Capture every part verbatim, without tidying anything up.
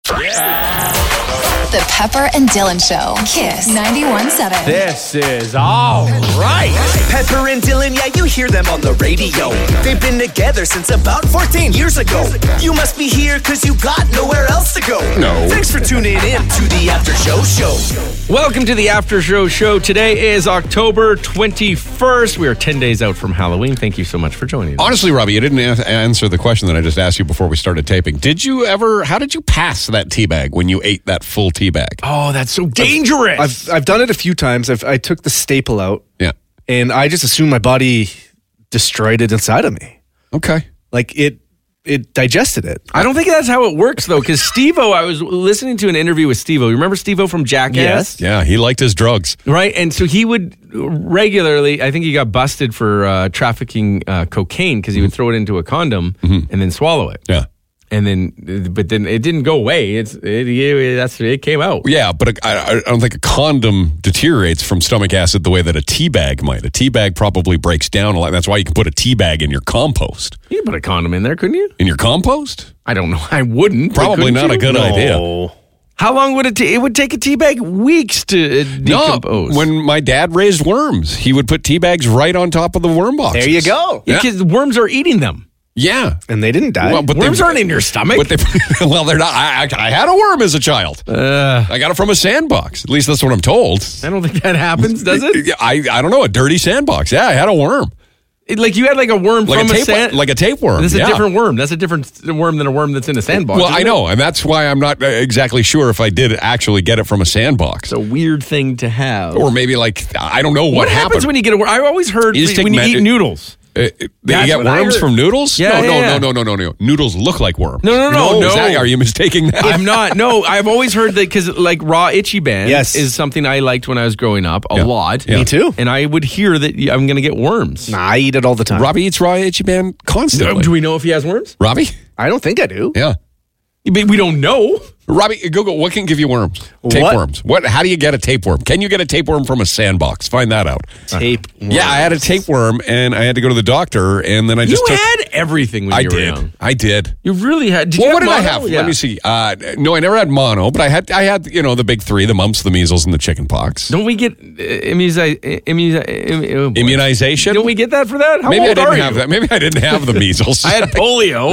The Pepper and Dylan Show. Kiss ninety-one point seven. This is all right. Pepper and Dylan, yeah, you hear them on the radio. They've been together since about fourteen years ago. You must be here because you got nowhere else to go. No. Thanks for tuning in to the After Show Show. Welcome to the After Show Show. Today is October twenty-first. We are ten days out from Halloween. Thank you so much for joining us. Honestly, Robbie, you didn't a- answer the question that I just asked you before we started taping. Did you ever, how did you pass that tea bag when you ate that full tea bag? Oh, that's so dangerous. I've I've done it a few times. I've I took the staple out, Yeah. and I just assumed my body destroyed it inside of me. Okay. Like it it digested it. I don't think that's how it works, though, because Steve-O, I was listening to an interview with Steve-O. You remember Steve-O from Jackass? Yes. Yeah, he liked his drugs. Right, and so he would regularly, I think he got busted for uh, trafficking uh, cocaine because he would throw it into a condom and then swallow it. Yeah. And then, but then it didn't go away. It's it, it, that's it came out. Yeah, but a, I, I don't think a condom deteriorates from stomach acid the way that a tea bag might. A tea bag probably breaks down a lot. That's why you can put a tea bag in your compost. You could put a condom in there, couldn't you? In your compost? I don't know. I wouldn't. but Probably couldn't not you? a good No. idea. How long would it take? It would take a tea bag weeks to uh, decompose. No, when my dad raised worms, he would put tea bags right on top of the worm boxes. There you go. Yeah, because worms are eating them. Yeah. And they didn't die. Well, but Worms they- aren't in your stomach. But they, well, they're not. I, I, I had a worm as a child. Uh, I got it from a sandbox. At least that's what I'm told. I don't think that happens, does it? I, I don't know, a dirty sandbox. Yeah, I had a worm. It- like you had like a worm Like from a a tape sand. like a tapeworm. That's a yeah. different worm. That's a different worm than a worm that's in a sandbox. Well, isn't I it? know, and that's why I'm not uh, exactly sure if I did actually get it from a sandbox. It's a weird thing to have. Or maybe like I don't know what, what happens happened. when you get a worm? I always heard You just take when you med- eat noodles. Uh, do you That's get what I worms heard. from noodles? Yeah, no, yeah, no, yeah. no, no, no, no, no. Noodles look like worms. No, no, no, Is no. that- are you mistaking that? I'm not. No, I've always heard that because like raw itchy band Yes. is something I liked when I was growing up a Yeah. lot. Yeah. Me too. And I would hear that I'm going to get worms. Nah, I eat it all the time. Robbie eats raw itchy band constantly. Do we know if he has worms? Robbie? I don't think I do. Yeah. But we don't know. Robbie, Google, what can give you worms? Tapeworms. What? How do you get a tapeworm? Can you get a tapeworm from a sandbox? Find that out. Tape. Yeah, I had a tapeworm, and I had to go to the doctor, and then I You just took... had everything when I you were did. young. I did. You really had. Did Well, you what have did I mono? have? Yeah. Let me see. Uh, no, I never had mono, but I had I had you know the big three: the mumps, the measles, and the chicken pox. Don't we get uh, immunizi- immunizi- immu- oh boy. Immunization. Don't we get that for that? How Maybe I old didn't are have you? that. Maybe I didn't have the measles. I had polio.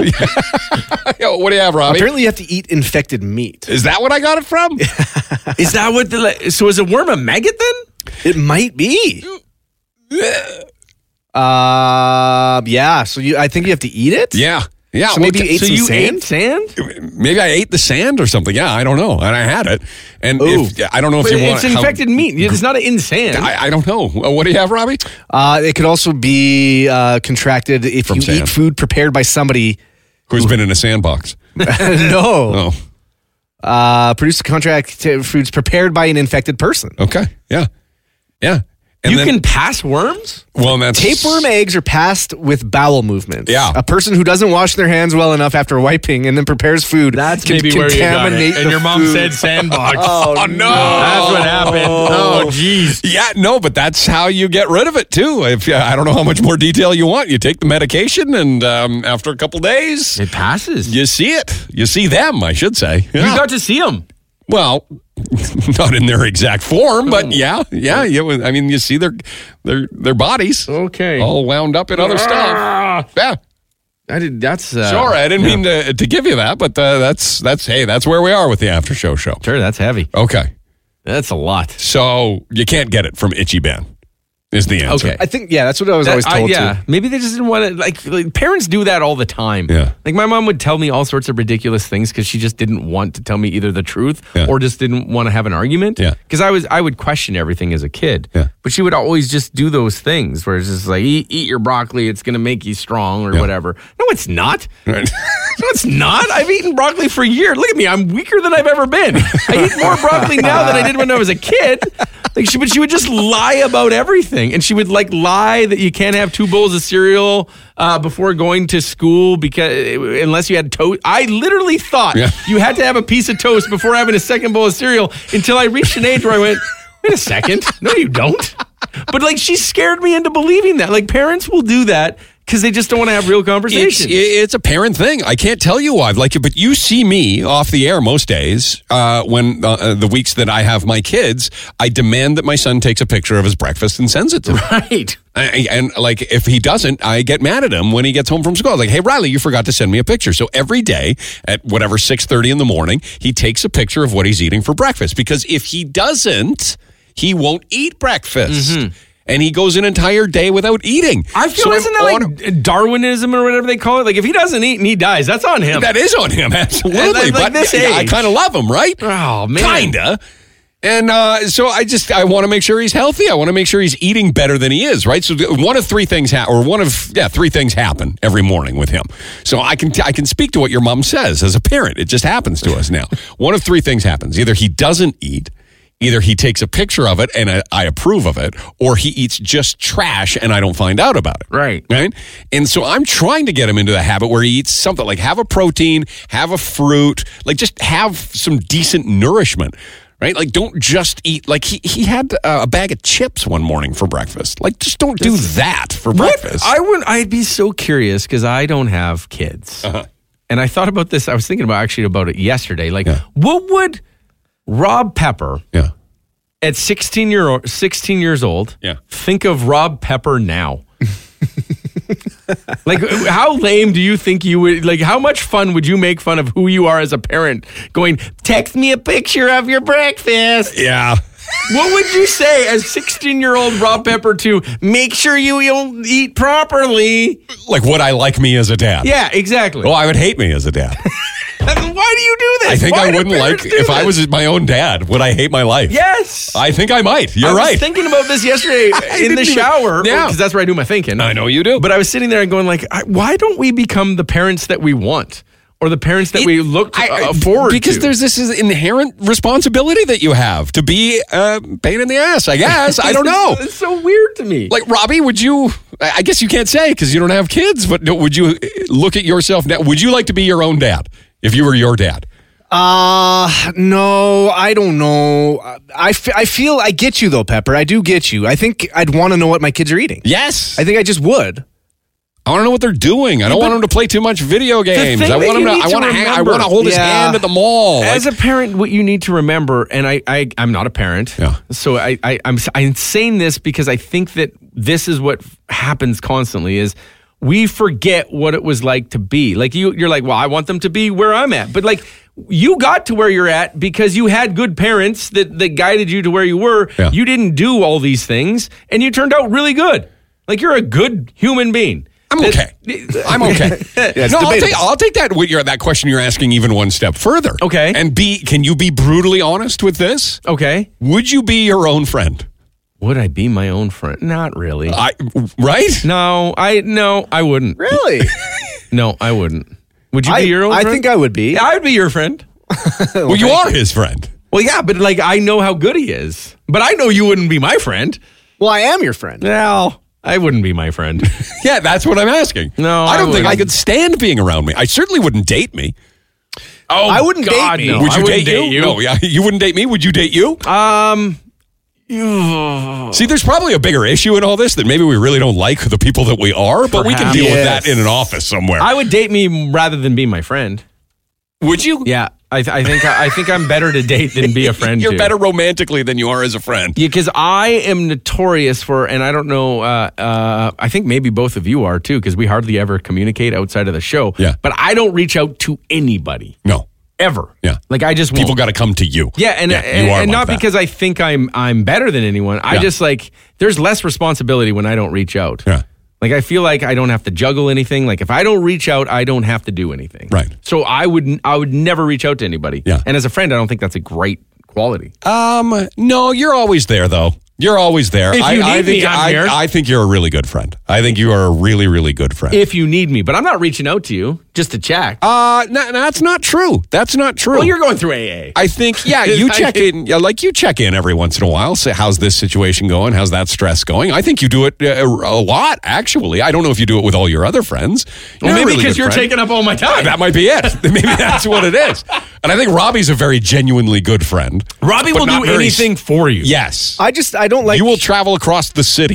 Yo, what do you have, Robbie? Apparently, you have to eat infected meat. Is that what I got it from? Is that what the? like, So is a worm a maggot then? It might be. Uh, yeah. So you, I think you have to eat it. yeah. Yeah. So maybe well, you ate So some you sand. ate sand? maybe I ate the sand or something. Yeah, I don't know. And I had it. And if, I don't know if But you want it's how- infected meat. It's not in sand. I, I don't know. Uh, What do you have, Robbie? Uh, it could also be uh, contracted if From you sand. eat food prepared by somebody. Who's been in a sandbox? no. Oh, Uh, produce contract to foods prepared by an infected person. okay. Yeah. Yeah. And you then, can pass worms? well, that's Tapeworm eggs are passed with bowel movements. Yeah. A person who doesn't wash their hands well enough after wiping and then prepares food That's can maybe where you got contaminate it. And the your mom food. said sandbox. Oh, no. That's what happened. Oh, jeez. Yeah, no, but that's how you get rid of it too. If I don't know how much more detail you want, you take the medication, and um, after a couple days, It passes. you see it. You see them, I should say. You Yeah. got to see them. Well, not in their exact form, but yeah, yeah. You, I mean, you see their their their bodies Okay. all wound up in other stuff. Yeah, I did. That's uh, sorry, I didn't mean to to give you that, but uh, that's that's hey, that's where we are with the after show show. Sure, that's heavy. Okay, That's a lot. so you can't get it from Itchy Ben, is the answer. Okay. I think, yeah, that's what I was That- always I- told yeah, to. maybe they just didn't want to. Like, like parents do that all the time. Yeah. like my mom would tell me all sorts of ridiculous things because she just didn't want to tell me either the truth Yeah. or just didn't want to have an argument. Yeah. because I was I would question everything as a kid. Yeah. but she would always just do those things where it's just like eat, eat your broccoli, it's going to make you strong or Yeah. whatever. No, it's not. Right. No, it's not. I've eaten broccoli for years. Look at me. I'm weaker than I've ever been. I eat more broccoli now than I did when I was a kid. Like she, but she would just lie about everything, and she would like lie that you can't have two bowls of cereal uh, before going to school because unless you had toast. I literally thought Yeah. you had to have a piece of toast before having a second bowl of cereal until I reached an age where I went, wait a second, no, you don't. But like she scared me into believing that. Like parents will do that Because they just don't want to have real It's, conversations. it's a parent thing. I can't tell you why. Like, but you see me off the air most days uh, when uh, the weeks that I have my kids, I demand that my son takes a picture of his breakfast and sends it to me. Right. I, and like, if he doesn't, I get mad at him when he gets home from school. Like, hey, Riley, you forgot to send me a picture. So every day at whatever six thirty in the morning, he takes a picture of what he's eating for breakfast. Because if he doesn't, he won't eat breakfast. Mm-hmm. And he goes an entire day without eating. I feel so isn't that like Darwinism or whatever they call it? Like if he doesn't eat and he dies, that's on him. That is on him, absolutely. And like, but this I age. kind of love him, right? Oh, man. Kinda. And uh, so I just, I want to make sure he's healthy. I want to make sure he's eating better than he is, right? So one of three things, ha- or one of, yeah, three things happen every morning with him. So I can, t- I can speak to what your mom says as a parent. It just happens to us now. One of three things happens. Either he doesn't eat, either he takes a picture of it and I, I approve of it, or he eats just trash and I don't find out about it. Right. Right? And so I'm trying to get him into the habit where he eats something like have a protein, have a fruit, like just have some decent nourishment. Right? Like, don't just eat. Like, he, he had uh, a bag of chips one morning for breakfast. Like, just don't do that for What? breakfast. I would. I'd be so curious because I don't have kids, Uh-huh. and I thought about this. I was thinking about actually about it yesterday. Like, Yeah. what would Rob Pepper yeah. at sixteen year old, sixteen years old, Yeah. think of Rob Pepper now? Like, how lame do you think you would, like, how much fun would you make fun of who you are as a parent going, text me a picture of your breakfast? Yeah. What would you say as sixteen-year-old Rob Pepper to make sure you don't eat properly? Like, would I like me as a dad? Yeah, exactly. Well, I would hate me as a dad. Why do you do this? I think Why I do wouldn't like, parents do if I this? was my own dad, would I hate my life? Yes. I think I might. You're I was right. thinking about this yesterday in the didn't even- shower. Yeah. Because that's where I do my thinking. I know you do. But I was sitting there and going like, I, why don't we become the parents that we want? Or the parents that It- we look to, I- uh, forward because to? there's this is inherent responsibility that you have to be a pain in the ass, I guess. I don't know. It's so weird to me. Like, Robbie, would you, I I guess you can't say because you don't have kids, but no, would you look at yourself now? Would you like to be your own dad if you were your dad? Uh, no, I don't know. I, f- I feel, I get you though, Pepper. I do get you. I think I'd want to know what my kids are eating. Yes. I think I just would. I want to know what they're doing. I don't want them to play too much video games. thing I that want him you to. need I to want to. Hang, I remember- want to hold his Yeah. hand at the mall. As Like, a parent, what you need to remember, and I, I I'm not a parent, Yeah. so I, I I'm I'm saying this because I think that this is what happens constantly is we forget what it was like to be. Like you, you're like, well, I want them to be where I'm at, but like you got to where you're at because you had good parents that that guided you to where you were. Yeah. You didn't do all these things, and you turned out really good. Like you're a good human being. I'm okay. I'm okay. it's no, I'll debatable. take, I'll take that. With your, that question you're asking even one step further. Okay. And be. Can you be brutally honest with this? Okay. Would you be your own friend? Would I be my own friend? Not really. I. Right. no, I no, I wouldn't. Really? No, I wouldn't. Would you I, be your own I friend? think I would be. Yeah, I would be your friend. Well, you are his friend. Well, yeah, but like I know how good he is. But I know you wouldn't be my friend. Well, I am your friend. No, I wouldn't be my friend. Yeah, that's what I'm asking. No, I don't I think I wouldn't. could stand being around me. I certainly wouldn't date me. Oh, I wouldn't God, date me. No. Would I you wouldn't date, you? No, yeah, you wouldn't date me. Would you date you? Um, See, there's probably a bigger issue in all this that maybe we really don't like the people that we are, but we can Perhaps. deal with Yes. that in an office somewhere. I would date me rather than be my friend. Would you? Yeah, I, th- I think I think I'm better to date than be a friend. You're to. better romantically than you are as a friend. Yeah, because I am notorious for, and I don't know, uh, uh, I think maybe both of you are too, because we hardly ever communicate outside of the show. Yeah. But I don't reach out to anybody. No. Ever. Yeah. Like I just People won't. got to come to you. Yeah, and you and, are and like not that. because I think I'm I'm better than anyone. I Yeah. just like there's less responsibility when I don't reach out. Yeah. Like I feel like I don't have to juggle anything. Like if I don't reach out, I don't have to do anything. Right. So I would I would never reach out to anybody. Yeah. And as a friend, I don't think that's a great quality. Um, no, you're always there though. You're always there. If you I, need I think me, I'm I, here. I think you're a really good friend. I think you are a really, really good friend. If you need me, but I'm not reaching out to you just to check. uh, no, that's not true. That's not true. well, you're going through A A. I think, yeah, you I check mean- in, yeah, like you check in every once in a while. Say, how's this situation going? How's that stress going? I think you do it uh, a lot, actually. I don't know if you do it with all your other friends. well, You're a maybe really because good you're friend. taking up all my time. That might be it. Maybe that's what it is. And I think Robbie's a very genuinely good friend. Robbie but will not do very- anything for you. Yes. I just, I don't like. You will travel across the city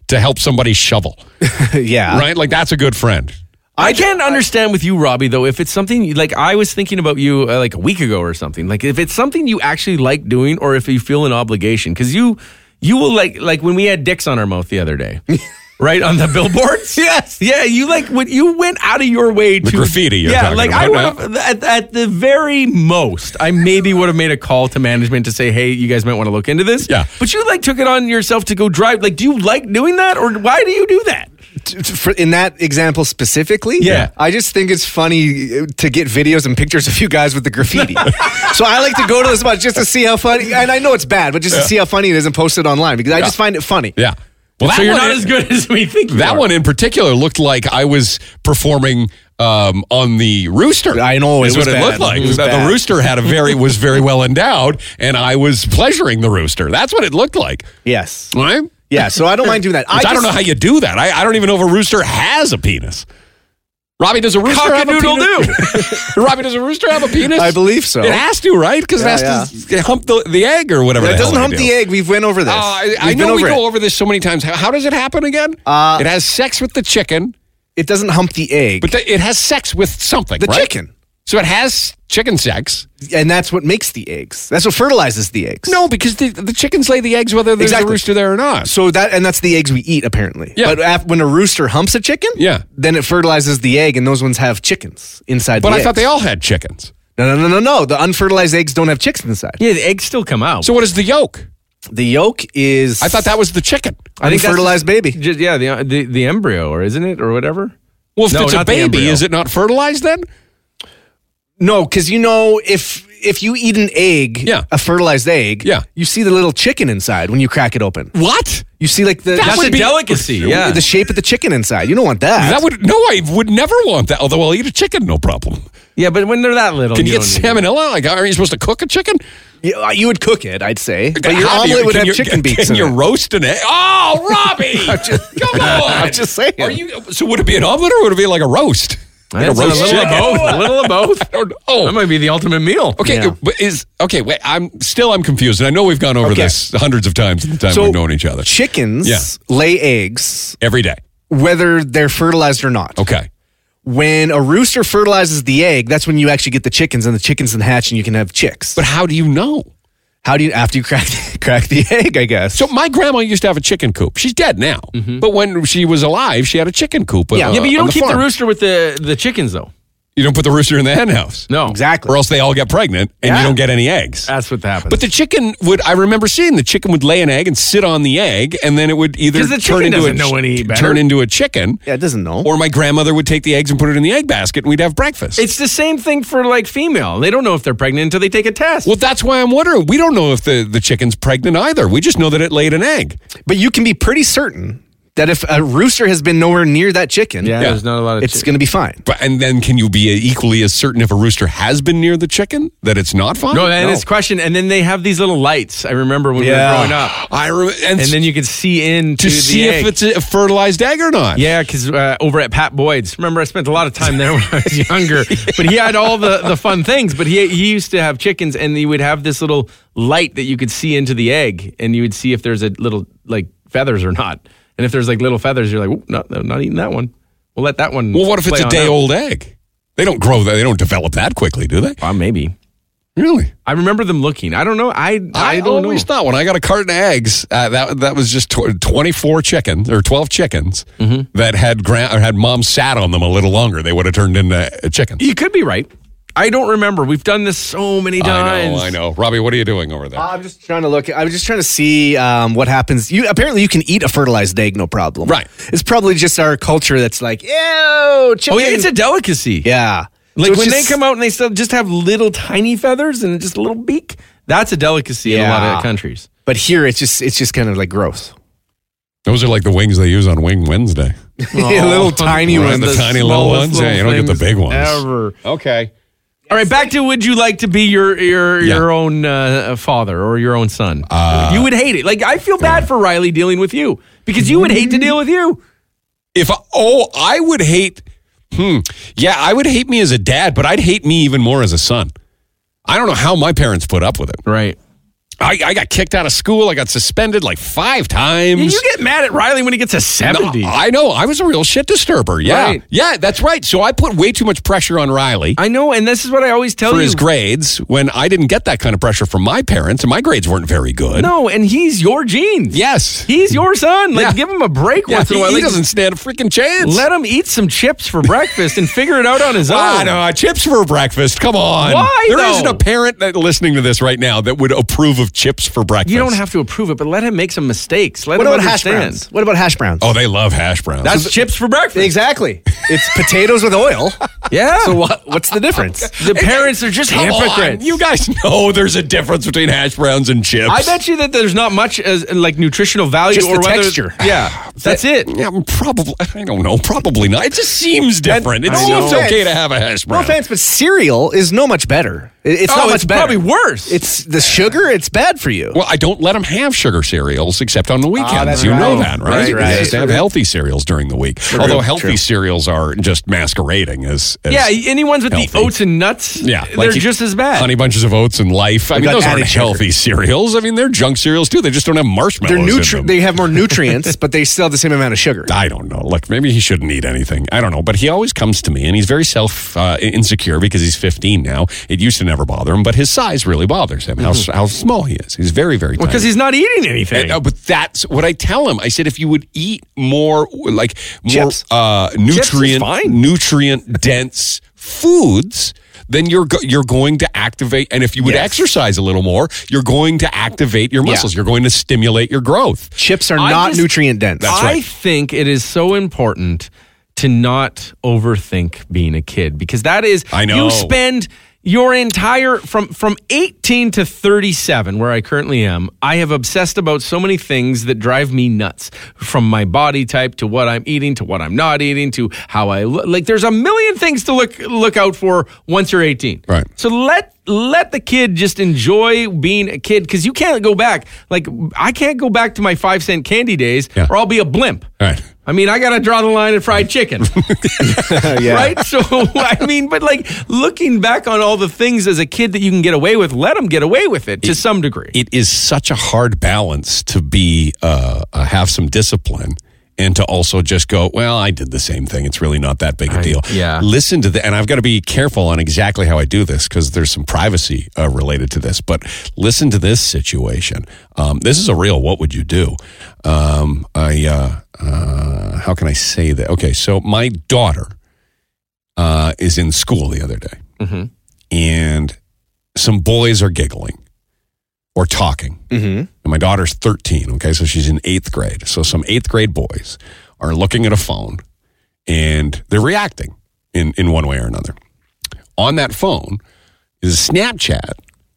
to help somebody shovel. yeah. Right? Like, that's a good friend. I can't understand with you, Robbie, though, if it's something, like I was thinking about you uh, like a week ago or something, like if it's something you actually like doing or if you feel an obligation, because you, you will like, like when we had dicks on our mouth the other day, right, on the billboards? Yes. Yeah, you like, when you went out of your way The to. graffiti you're Yeah, talking like about I now. would have, at, at the very most, I maybe would have made a call to management to say, hey, you guys might want to look into this. Yeah. But you like took it on yourself to go drive. Like, do you like doing that or why do you do that? T- t- for- in that example specifically, Yeah. I just think it's funny to get videos and pictures of you guys with the graffiti. So I like to go to the spot just to see how funny, and I know it's bad, but just to see how funny it is and post it online because I just find it funny. Yeah. Well, So you're one not is- as good as we think you That are. one in particular looked like I was performing um, on the rooster. I know, is it was what it bad. looked like. It was The- the bad. rooster had a very was very well endowed, and I was pleasuring the rooster. That's what it looked like. Yes. Right? Yeah, so I don't mind doing that. I, just, don't know how you do that. I, I don't even know if a rooster has a penis. Robbie, does a rooster have a penis? Robbie, does a rooster have a penis? I believe so. It has to, right? Because Yeah, it has to hump the, the egg or whatever. It the hell doesn't they hump do. the egg. We've went over this. Oh, I, I We've been know we over go it. over this so many times. How, how does it happen again? Uh, it has sex with the chicken, It doesn't hump the egg. but the, it has sex with something, the right? chicken. So it has chicken sex. And that's what makes the eggs. That's what fertilizes the eggs. No, because the, the chickens lay the eggs whether there's Exactly. a rooster there or not. So that and that's the eggs we eat apparently. Yeah. But af- when a rooster humps a chicken, Yeah. then it fertilizes the egg, and those ones have chickens inside. But the I thought eggs. they all had chickens. No, no, no, no, no. The unfertilized eggs don't have chicks inside. Yeah, the eggs still come out. So what is the yolk? The yolk is. I thought that was the chicken. I think that's unfertilized baby. Just, yeah, the, the the embryo, or isn't it, or whatever? Well, if No, it's a not the baby, embryo. is it not fertilized then? No, because you know if if you eat an egg, Yeah. a fertilized egg, Yeah. you see the little chicken inside when you crack it open. What? You see like the That's would a be- delicacy. Yeah, the shape of the chicken inside. You don't want that. That would no, I would never want that. Although I'll eat a chicken, no problem. yeah, but when they're that little, Can you, get don't need it. salmonella? Like, are you supposed to cook a chicken? you, uh, you would cook it, I'd say, but your How do you- omelet would can have you- chicken beaks Can in you it. roast an egg? Oh, Robbie! Come on! I'm just saying. Are you? So would it be an omelet or would it be like a roast? Like It's a little of chicken? both. A little of both. I don't know. That might be the ultimate meal. Okay, Yeah. but is okay. Wait, I'm still I'm confused, and I know we've gone over Okay. this hundreds of times in the time So we've known each other. chickens Yeah. lay eggs Every day. whether they're fertilized or not. Okay. When a rooster fertilizes the egg, that's when you actually get the chickens, and the chickens can hatch, and you can have chicks. But how do you know? How do you after you crack crack the egg? I guess. So my grandma used to have a chicken coop. She's dead now, but when she was alive, she had a chicken coop. Yeah. uh, Yeah, but you on don't keep the farm. rooster with the the chickens though. You don't put the rooster in the hen house. No, exactly. Or else they all get pregnant and Yeah. you don't get any eggs. That's what happens. But the chicken would, I remember seeing the chicken would lay an egg and sit on the egg, and then it would either 'Cause the turn chicken into a doesn't know any better. turn into a chicken, Yeah, it doesn't know. or my grandmother would take the eggs and put it in the egg basket, and we'd have breakfast. it's the same thing for like female. They don't know if they're pregnant until they take a test. well, that's why I'm wondering. We don't know if the, the chicken's pregnant either. We just know that it laid an egg. But you can be pretty certain that if a rooster has been nowhere near that chicken, yeah, Yeah. there's not a lot of. it's chick- going to be fine. But and then can you be equally as certain if a rooster has been near the chicken that it's not fine? No, and it's question. And then they have these little lights. I remember when we Yeah. were growing up, I re- and, and then you could see into to the see egg. if it's a fertilized egg or not. Yeah, because uh, over at Pat Boyd's, remember I spent a lot of time there when I was younger. But he had all the, the fun things. But he he used to have chickens, and he would have this little light that you could see into the egg, and you would see if there's a little like feathers or not. And if there's like little feathers, you're like, "Oop, not not eating that one. We'll let that one. Well, what if it's play a on day out." old egg? They don't grow that. They don't develop that quickly, do they? Uh, maybe. Really? I remember them looking. I don't know. I I, I, don't always know. thought when I got a carton of eggs, uh, that that was just tw- twenty-four chickens or twelve chickens Mm-hmm. that had grand or had mom sat on them a little longer. They would have turned into uh, chickens. You could be right. I don't remember. We've done this so many I times. know, I know. Robbie, what are you doing over there? I'm just trying to look. I was just trying to see um, what happens. You apparently you can eat a fertilized egg, no problem. Right. It's probably just our culture that's like, ew, chicken. Oh yeah, it's a delicacy. yeah. Like So it's when just- they come out and they still just have little tiny feathers and just a little beak. That's a delicacy in a lot Yeah. of countries. But here it's just it's just kind of like gross. Those are like the wings they use on Wing Wednesday. little tiny Right, ones. the tiny little smallest ones. Yeah, you don't get the things big ones. Ever. Okay. All right, back to would you like to be your your Yeah. your own uh, father or your own son? Uh, you would hate it. Like I feel bad for Riley dealing with you because you would hate to deal with you. If I, oh, I would hate. Hmm. Yeah, I would hate me as a dad, but I'd hate me even more as a son. I don't know how my parents put up with it. Right. I, I got kicked out of school. I got suspended like five times. You get mad at Riley when he gets a seventy. No, I know. I was a real shit disturber. Yeah. Right. Yeah, that's right. So I put way too much pressure on Riley I know, and this is what I always tell for you. his grades when I didn't get that kind of pressure from my parents, and my grades weren't very good. No, and he's your genes. Yes. He's your son. Like, Yeah. give him a break Yeah, once in he, a while. he Like, doesn't stand a freaking chance. let him eat some chips for breakfast and figure it out on his own. Ah, no, chips for breakfast. Come on. Why, There though? isn't a parent that listening to this right now that would approve of chips for breakfast. You don't have to approve it, but let him make some mistakes. Let What him about hash understand. browns? What about hash browns? Oh, they love hash browns. That's chips for breakfast. exactly. It's potatoes with oil. Yeah. So what? What's the difference? The parents are just Come on. hypocrites. You guys know there's a difference between hash browns and chips. I bet you that there's not much as like nutritional value Just or the whether, texture. Yeah, that's it. Yeah, probably. I don't know. Probably not. It just seems different. It I seems know. okay to have a hash No brown. offense, but cereal is no much better. It- It's Oh, not much it's better. probably worse. It's the sugar. It's bad for you. Well, I don't let them have sugar cereals except on the weekends. that's you know right. that, right? Right, right. You just have healthy cereals during the week. Although healthy true. cereals are just masquerading as, as yeah, any ones with healthy. the oats and nuts, Yeah, they're like you- just as bad. Honey Bunches of Oats and Life. I mean, got those aren't added sugar. healthy cereals. I mean, they're junk cereals too. They just don't have marshmallows They're in nutri- them. They have more nutrients, but they still have the same amount of sugar. I don't know. Like maybe he shouldn't eat anything. I don't know. But he always comes to me, and he's very self uh, insecure because he's fifteen now. It used to never bother him, but his size really bothers him. How how small he is. He's very very. Because tiny. he's not eating anything. And, uh, but that's what I tell him. I said, if you would eat more, like more Chips. uh, is nutrient fine. nutrient dense foods, then you're go- you're going to activate. And if you would Yes. exercise a little more, you're going to activate your muscles. You're going to stimulate your growth. Chips are I not just- nutrient dense. That's I right. think it is so important to not overthink being a kid because that is I know. you spend your entire from from eighteen to thirty-seven where I currently am. I have obsessed about so many things that drive me nuts, from my body type to what I'm eating to what I'm not eating to how I look. Like there's a million things to look look out for once you're eighteen. Right. So let let the kid just enjoy being a kid because you can't go back. Like I can't go back to my five cent candy days Yeah. or I'll be a blimp. Right. I mean, I got to draw the line at fried chicken. Yeah. Right? So, I mean, but like looking back on all the things as a kid that you can get away with, let them get away with it to some degree. It is such a hard balance to be uh, uh, have some discipline and to also just go, well, I did the same thing. It's really not that big a deal. yeah. Listen to the, and I've got to be careful on exactly how I do this because there's some privacy uh, related to this. But listen to this situation. Um, this is a real. What would you do? Um, I uh, uh, how can I say that? Okay, so my daughter uh, is in school the other day, and some boys are giggling or talking. Mm-hmm. And my daughter's thirteen, okay? So she's in eighth grade. So some eighth grade boys are looking at a phone and they're reacting in, in one way or another. On that phone is a Snapchat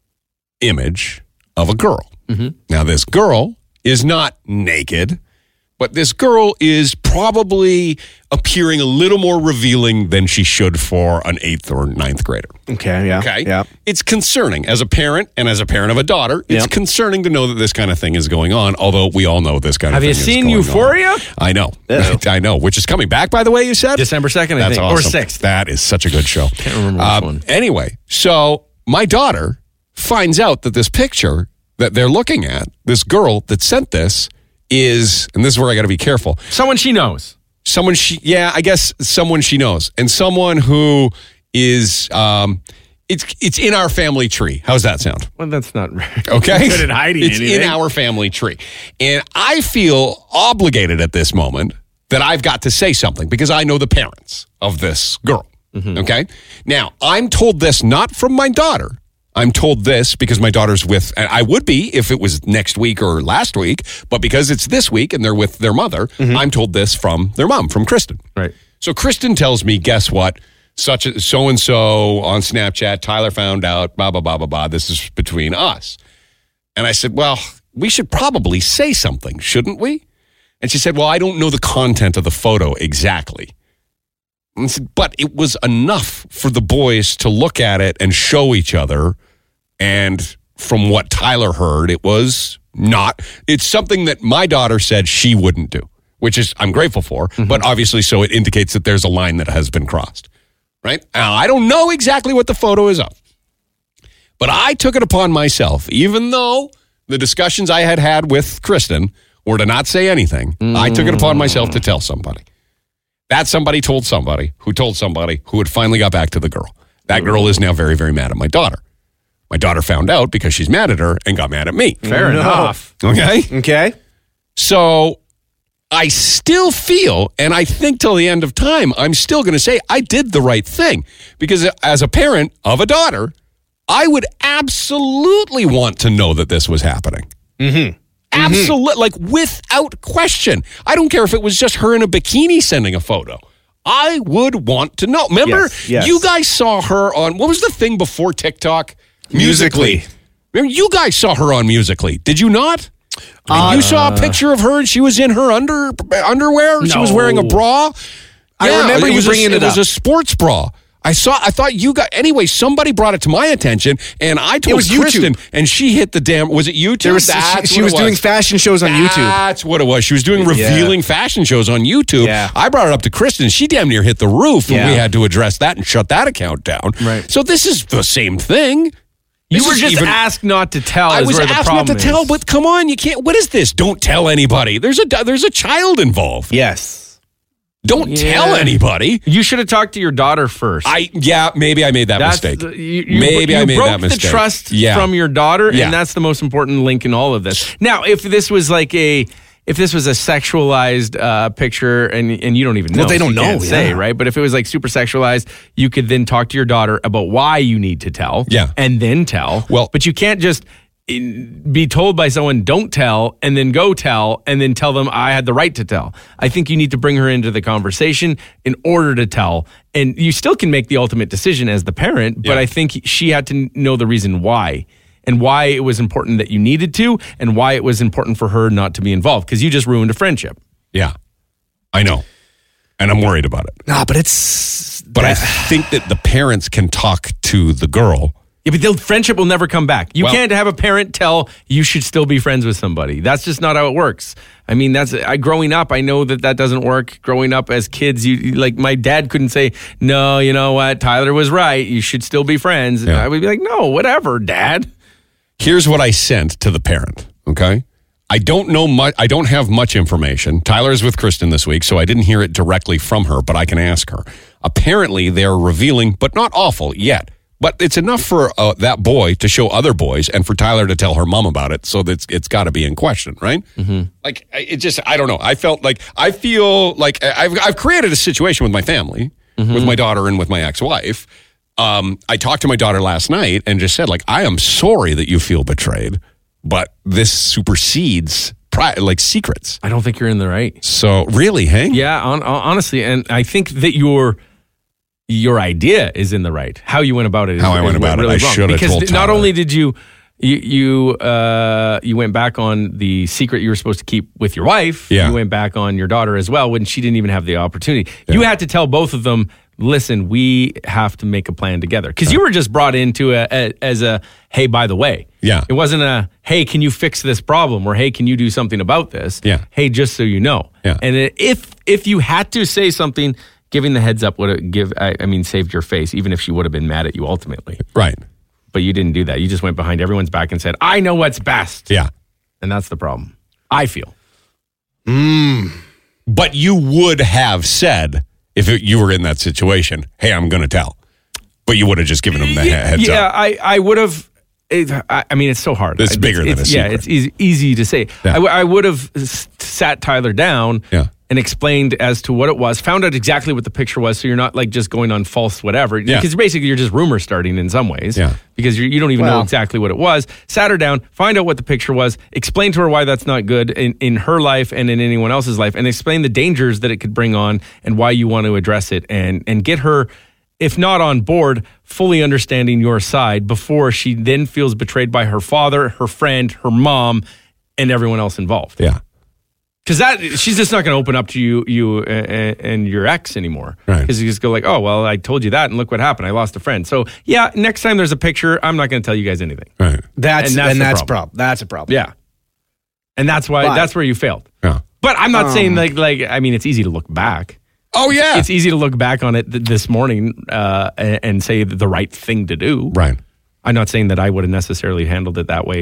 image of a girl. Now, this girl is not naked, but this girl is probably appearing a little more revealing than she should for an eighth or ninth grader. Okay. Yeah. Okay. Yeah. It's concerning as a parent and as a parent of a daughter. It's Yep. concerning to know that this kind of thing is going on, although we all know this kind Have of you thing seen is going Euphoria? on. I know. I know. Which is coming back, by the way, you said? December second, I That's think. Or awesome. sixth. That is such a good show. Can't remember which one. Anyway, so my daughter finds out that this picture that they're looking at, this girl that sent this, is, and this is where I got to be careful, Someone she knows. someone she, yeah, I guess someone she knows, and someone who is, um, it's it's in our family tree. How's that sound? Well, that's not right. Okay, Good at hiding it's in anything. our family tree, and I feel obligated at this moment that I've got to say something because I know the parents of this girl. Mm-hmm. Okay, now I'm told this not from my daughter. I'm told this because my daughter's with, and I would be if it was next week or last week, but because it's this week and they're with their mother, I'm told this from their mom, from Kristen. Right. So Kristen tells me, guess what? Such a, so and so on Snapchat, Tyler found out, blah, blah, blah, blah, blah. This is between us. And I said, well, we should probably say something, shouldn't we? And she said, well, I don't know the content of the photo exactly. And I said, but it was enough for the boys to look at it and show each other. And from what Tyler heard, it was not, it's something that my daughter said she wouldn't do, which is, I'm grateful for. But obviously, so it indicates that there's a line that has been crossed, right? Now, I don't know exactly what the photo is of, but I took it upon myself, even though the discussions I had had with Kristen were to not say anything. Mm. I took it upon myself to tell somebody. That somebody told somebody who told somebody who had finally got back to the girl. That girl is now very, very mad at my daughter. My daughter found out because she's mad at her and got mad at me. Fair no. enough. Okay? Okay. So I still feel, and I think till the end of time, I'm still going to say I did the right thing. Because as a parent of a daughter, I would absolutely want to know that this was happening. Mm-hmm. Absolutely. Like, without question. I don't care if it was just her in a bikini sending a photo. I would want to know. Remember, Yes, yes. you guys saw her on, what was the thing before TikTok? Musical.ly. Remember, you guys saw her on Musical.ly. Did you not? I mean, Uh, you saw a picture of her and she was in her under underwear. She was No. wearing a bra. I Yeah, remember you was bringing a, it It was up. a sports bra. I saw. I thought you got. Anyway, somebody brought it to my attention, and I told was YouTube. Kristen, and she hit the damn. Was it YouTube? There was, That's she she what was it doing fashion shows on YouTube. That's what it was. She was doing revealing Yeah. fashion shows on YouTube. Yeah. I brought it up to Kristen. She damn near hit the roof, and Yeah. we had to address that and shut that account down. Right. So this is the same thing. You This were is just even- asked not to tell. I is was where the asked not problem to tell, is. but come on, you can't. What is this? Don't tell anybody. There's a there's a child involved. Yes. Don't Yeah. tell anybody. You should have talked to your daughter first. I yeah, maybe I made that That's mistake. the- you, you, maybe you I made broke that mistake. the trust yeah. from your daughter, Yeah. and that's the most important link in all of this. Now, if this was like a, if this was a sexualized uh, picture, and and you don't even know, Well, they don't you can't know, say yeah. right. But if it was like super sexualized, you could then talk to your daughter about why you need to tell, Yeah. and then tell. Well- but you can't just in- be told by someone don't tell and then go tell and then tell them I had the right to tell. I think you need to bring her into the conversation in order to tell, and you still can make the ultimate decision as the parent, but Yeah. I think she had to know the reason why and why it was important that you needed to and why it was important for her not to be involved, because you just ruined a friendship. Yeah, I know, and I'm worried about it. No, but it's. But I think that the parents can talk to the girl. Yeah, but the friendship will never come back. You Well- can't have a parent tell you should still be friends with somebody. That's just not how it works. I mean, that's I, growing up. I know that that doesn't work. Growing up as kids, you you- like my dad couldn't say, "No, you know what? Tyler was right. You should still be friends." Yeah. I would be like, "No, whatever, Dad." Here's what I sent to the parent. Okay, I don't know much. I don't have much information. Tyler's with Kristen this week, so I didn't hear it directly from her, but I can ask her. Apparently, they're revealing, but not awful yet. But it's enough for uh, that boy to show other boys, and for Tyler to tell her mom about it. So that's it's got to be in question, right? Mm-hmm. Like I- it just, I don't know. I felt like I feel like I've I've created a situation with my family, with my daughter and with my ex-wife. Um, I talked to my daughter last night and just said, like, I am sorry that you feel betrayed, but this supersedes pri- like secrets. I don't think you're in the right. So really, hey, Yeah, on, on, honestly, and I think that your your idea is in the right. How you went about it is How I is went about it, really I wrong. should have Because told not Tyler. only did you you you uh, you went back on the secret you were supposed to keep with your wife, Yeah. you went back on your daughter as well when she didn't even have the opportunity. You had to tell both of them, listen, we have to make a plan together. Because you were just brought into a, a as a, hey, by the way. Yeah. It wasn't a, hey, can you fix this problem? Or, hey, can you do something about this? Yeah. Hey, just so you know. Yeah. And it- if if you had to say something, giving the heads up would have give I, I mean saved your face, even if she would have been mad at you ultimately. right, But you didn't do that. You just went behind everyone's back and said, I know what's best. yeah. And that's the problem. I feel. But you would have said if it, you were in that situation, hey, I'm going to tell. But you would have just given them the he- heads yeah, up. I, I would have. It, I, I mean, it's so hard. It's bigger than a Yeah, secret. it's easy, easy to say. Yeah. I, w- I would have s- sat Tyler down Yeah. and explained as to what it was, found out exactly what the picture was, so you're not like just going on false whatever. Yeah. Because basically you're just rumor starting in some ways. Yeah. Because you're, you don't even know Well- exactly what it was. Sat her down, find out what the picture was, explain to her why that's not good in, in her life and in anyone else's life, and explain the dangers that it could bring on and why you want to address it, and and get her, if not on board, fully understanding your side before she then feels betrayed by her father, her friend, her mom, and everyone else involved. Yeah. Because that she's just not going to open up to you, you and, and your ex anymore. Right. Because you just go like, oh well, I told you that, and look what happened. I lost a friend. So yeah, next time there's a picture, I'm not going to tell you guys anything. Right. That's And and that's that's, the a problem. That's a problem. Yeah, and that's why But- that's where you failed. Yeah. But I'm not saying like like I mean it's easy to look back. Oh, yeah. It's easy to look back on it th- this morning uh, and, and say the right thing to do. right. I'm not saying that I would have necessarily handled it that way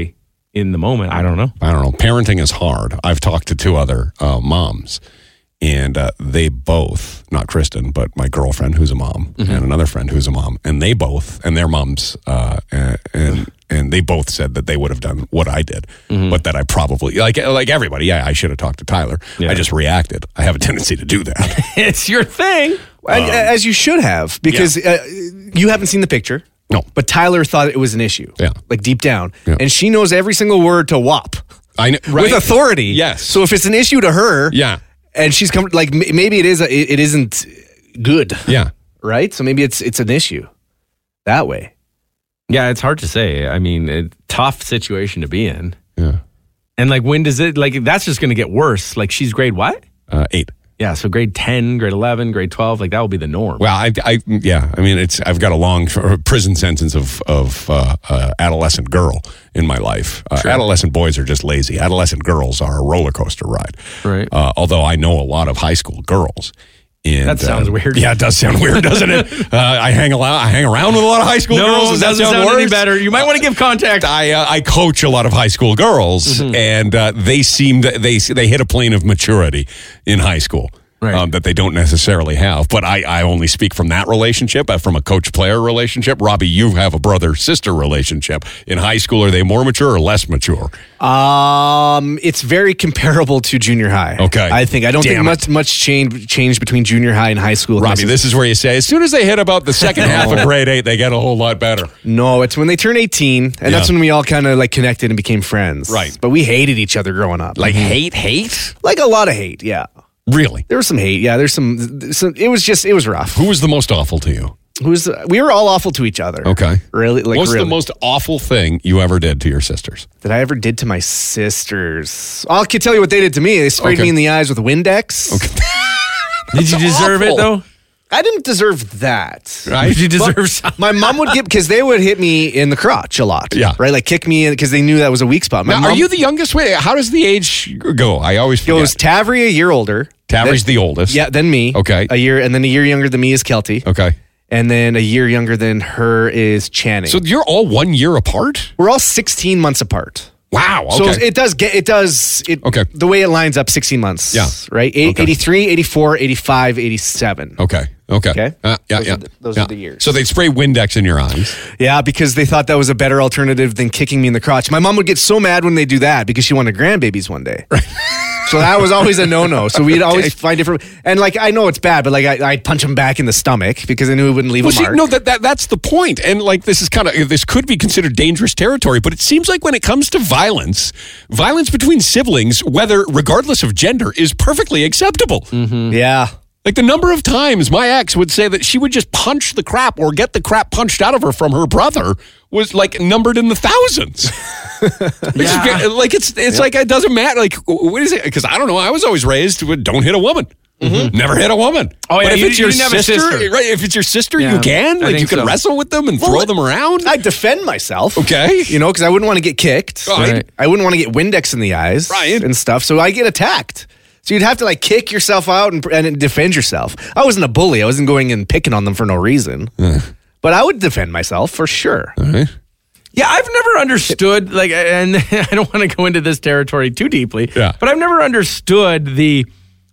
in the moment. I don't know. I don't know. Parenting is hard. I've talked to two other uh, moms, and uh, they both, not Kristen, but my girlfriend who's a mom, mm-hmm. and another friend who's a mom, and they both, and their moms, uh, and, and and they both said that they would have done what I did, mm-hmm. but that I probably, like like everybody, yeah, I should have talked to Tyler. Yeah. I just reacted. I have a tendency to do that. It's your thing. Um, As you should have, because yeah. uh, you haven't seen the picture. No. But Tyler thought it was an issue. Yeah. Like deep down. Yeah. And she knows every single word to W A P. I know. Right? With authority. Yes. So if it's an issue to her. Yeah. And she's come, like, m- maybe it is, a, it, it isn't good. Yeah. Right? So maybe it's it's an issue that way. Yeah, it's hard to say. I mean, a tough situation to be in. Yeah. And like, when does it, like, that's just going to get worse. Like, she's grade what? Uh, eight. Yeah, so grade ten, grade eleven, grade twelve, like that will be the norm. Well, I, I yeah, I mean, it's I've got a long prison sentence of of uh, uh, adolescent girl in my life. Uh, sure. Adolescent boys are just lazy. Adolescent girls are a roller coaster ride. Right. Uh, although I know a lot of high school girls. And, that sounds uh, weird. Yeah, it does sound weird, doesn't it? Uh, I hang a lot, I hang around with a lot of high school no, girls. Does that doesn't sound, sound worse? any better. You might want to give contact. I uh, I coach a lot of high school girls, mm-hmm. and uh, they seem to, they they hit a plane of maturity in high school. Right. Um, that they don't necessarily have. But I, I only speak from that relationship, uh, from a coach-player relationship. Robbie, you have a brother-sister relationship. In high school, are they more mature or less mature? Um, It's very comparable to junior high. Okay. I think. I don't Damn think much much change, change between junior high and high school. Robbie, this is where you say, as soon as they hit about the second half of grade eight, they get a whole lot better. No, it's when they turn eighteen, and Yeah. that's when we all kind of like connected and became friends. Right. But we hated each other growing up. Like hate, hate? Like a lot of hate, yeah. Really? There was some hate, yeah. There's some, some. It was just, it was rough. Who was the most awful to you? Who's? We were all awful to each other. Okay. Really? Like, What's really. the most awful thing you ever did to your sisters? that I ever did to my sisters? I can tell you what they did to me. They sprayed Okay. me in the eyes with Windex. Okay. Did you deserve awful. it though? I didn't deserve that. Right? Did you deserve But something? my mom would get, because they would hit me in the crotch a lot. Yeah. Right? Like kick me in because they knew that was a weak spot. My Now, mom are you the youngest? Wait, how does the age go? I always forget. goes Tavri a year older. Tavri's Then- the oldest. Yeah, then me. Okay. A year, and then a year younger than me is Kelty. Okay. And then a year younger than her is Channing. So you're all one year apart? We're all sixteen months apart. Wow. So Okay. it does get, it does, it, Okay. the way it lines up, sixteen months. Yeah. Right? Eight, Okay. eighty-three, eighty-four, eighty-five, eighty-seven. Okay. Okay. Okay. Uh, yeah. Those yeah. are the- those yeah. are the years. So they'd spray Windex in your eyes. Yeah, because they thought that was a better alternative than kicking me in the crotch. My mom would get so mad when they do that because she wanted grandbabies one day. Right. So that was always a no-no. So we'd always find different, and like I know it's bad, but like I, I'd punch him back in the stomach because I knew it wouldn't leave Well, a see, mark. no, that, that that's the point. And like this is kind of this could be considered dangerous territory, but it seems like when it comes to violence, violence between siblings, whether regardless of gender, is perfectly acceptable. Mm-hmm. Yeah. Like the number of times my ex would say that she would just punch the crap or get the crap punched out of her from her brother was like numbered in the thousands. Yeah. Like it's it's like it doesn't matter. Like what is it? Because I don't know. I was always raised with don't hit a woman. Mm-hmm. Never hit a woman. Oh, yeah, but if you- it's your you didn't have a sister, sister. right? If it's your sister, Yeah, you can. I Like think you can so. wrestle with them and throw them around. I'd defend myself. Okay. You know, because I wouldn't want to get kicked. Right. I wouldn't want to get Windex in the eyes. Right. And stuff. So I get attacked. So you'd have to like kick yourself out and, and defend yourself. I wasn't a bully. I wasn't going and picking on them for no reason. But I would defend myself for sure. All right. Yeah, I've never understood, like, and I don't want to go into this territory too deeply, Yeah. but I've never understood the,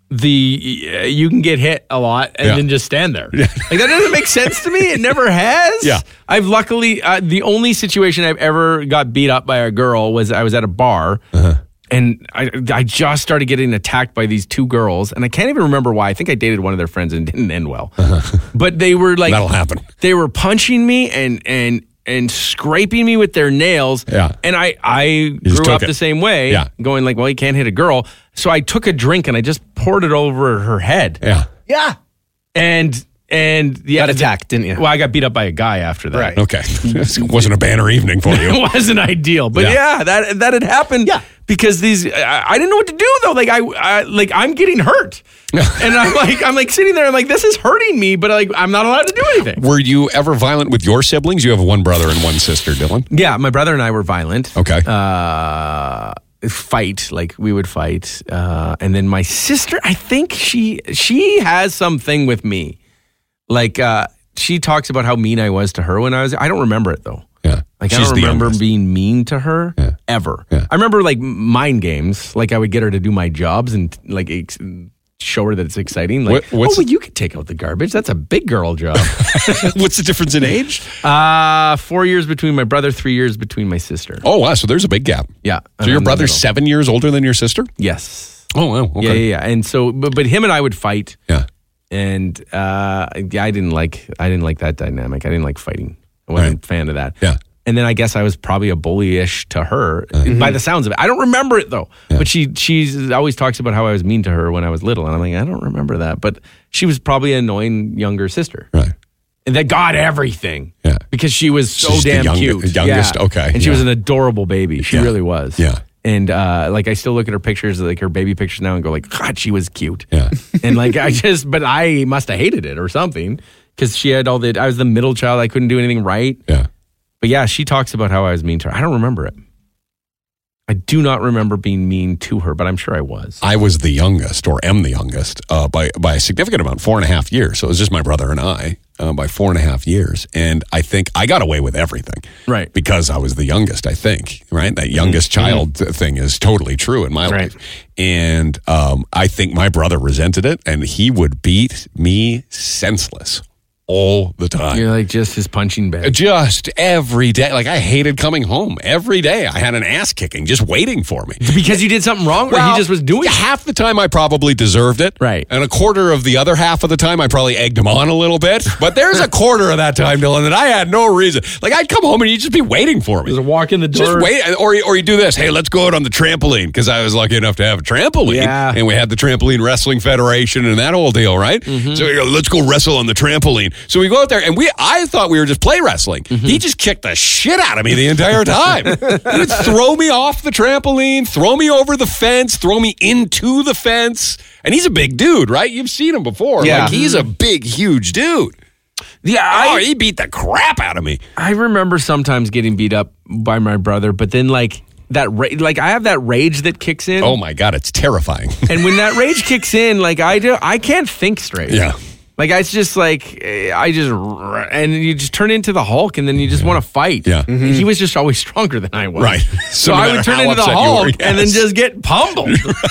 the uh, you can get hit a lot and Yeah. then just stand there. Like, that doesn't make sense to me. It never has. Yeah. I've luckily, uh, the only situation I've ever got beat up by a girl was I was at a bar. Uh-huh. And I, I just started getting attacked by these two girls, and I can't even remember why. I think I dated one of their friends and it didn't end well. But they were like, That'll happen. They were punching me and and and scraping me with their nails. Yeah. And I I just grew took up it. the same way. Yeah. Going like, well, you can't hit a girl. So I took a drink and I just poured it over her head. Yeah. Yeah. And and yeah, Got attacked, didn't you? Well, I got beat up by a guy after that. Right. Okay. It wasn't a banner evening for you. It wasn't ideal, but Yeah. yeah, that that had happened. Yeah. Because these, I, I didn't know what to do though. Like I, I like I'm getting hurt, and I'm like I'm like sitting there. I'm like, this is hurting me, but like I'm not allowed to do anything. Were you ever violent with your siblings? You have one brother and one sister, Dylan. Yeah, my brother and I were violent. Okay. Uh, fight, like we would fight, uh, and then my sister, I think she she has something with me, like uh, she talks about how mean I was to her when I was. I don't remember it though. Yeah. Like I She's don't the remember youngest. being mean to her. Yeah. ever. Yeah. I remember like mind games. Like I would get her to do my jobs and like ex- show her that it's exciting. Like, What- what's oh, well, you could take out the garbage. That's a big girl job. What's the difference in age? uh, four years between my brother, three years between my sister. Oh, wow. So there's a big gap. Yeah. So your I'm in the brother's middle. seven years older than your sister? Yes. Oh, wow. Okay. Yeah, yeah, yeah. And so, but, but him and I would fight. Yeah. And uh, yeah, I didn't like I didn't like that dynamic. I didn't like fighting. I wasn't Right. a fan of that. Yeah. And then I guess I was probably a bully-ish to her by the sounds of it. I don't remember it though. Yeah. But she she's always talks about how I was mean to her when I was little, and I'm like, I don't remember that. But she was probably an annoying younger sister, Right. and that got everything. Yeah. Because she was so She's the damn young- cute. youngest? Yeah. Okay, And she yeah. was an adorable baby. She Yeah. really was. Yeah. And uh, like I still look at her pictures, like her baby pictures now, and go like, God, she was cute. Yeah. And like I just, but I must have hated it or something because she had all the. I was the middle child. I couldn't do anything right. Yeah. But yeah, she talks about how I was mean to her. I don't remember it. I do not remember being mean to her, but I'm sure I was. I was the youngest, or am the youngest, uh, by by a significant amount, four and a half years. So it was just my brother and I uh, by four and a half years, and I think I got away with everything, Right. Because I was the youngest. I think, right? That youngest child thing is totally true in my Right. life, and um, I think my brother resented it, and he would beat me senseless all the time. You're like just his punching bag. Just every day. Like, I hated coming home. Every day I had an ass kicking just waiting for me. Because you did something wrong, or Well, he just was doing it? half the time I probably deserved it. Right. And a quarter of the other half of the time I probably egged him on a little bit. But there's a quarter of that time, Dylan, that I had no reason. Like, I'd come home and you'd just be waiting for me. Just walk in the door. Just wait, or or you do this. Hey, let's go out on the trampoline, because I was lucky enough to have a trampoline, Yeah. and we had the Trampoline Wrestling Federation and that whole deal, right? Mm-hmm. So we go, let's go wrestle on the trampoline. So we go out there, and we I thought we were just play wrestling. Mm-hmm. He just kicked the shit out of me the entire time. He would throw me off the trampoline, throw me over the fence, throw me into the fence, and he's a big dude, right? You've seen him before. Yeah. Like, he's a big, huge dude. Yeah, Oh, I, he beat the crap out of me. I remember sometimes getting beat up by my brother, but then like that, ra- like I have that rage that kicks in. Oh my God, it's terrifying. And when that rage kicks in, like I do, I can't think straight. Yeah. Like it's just like eh, I just and you just turn into the Hulk, and then you just want to fight. Yeah. And he was just always stronger than I was. Right. So, So no I matter would turn how into the upset you were, Hulk and then yes. just get pummeled.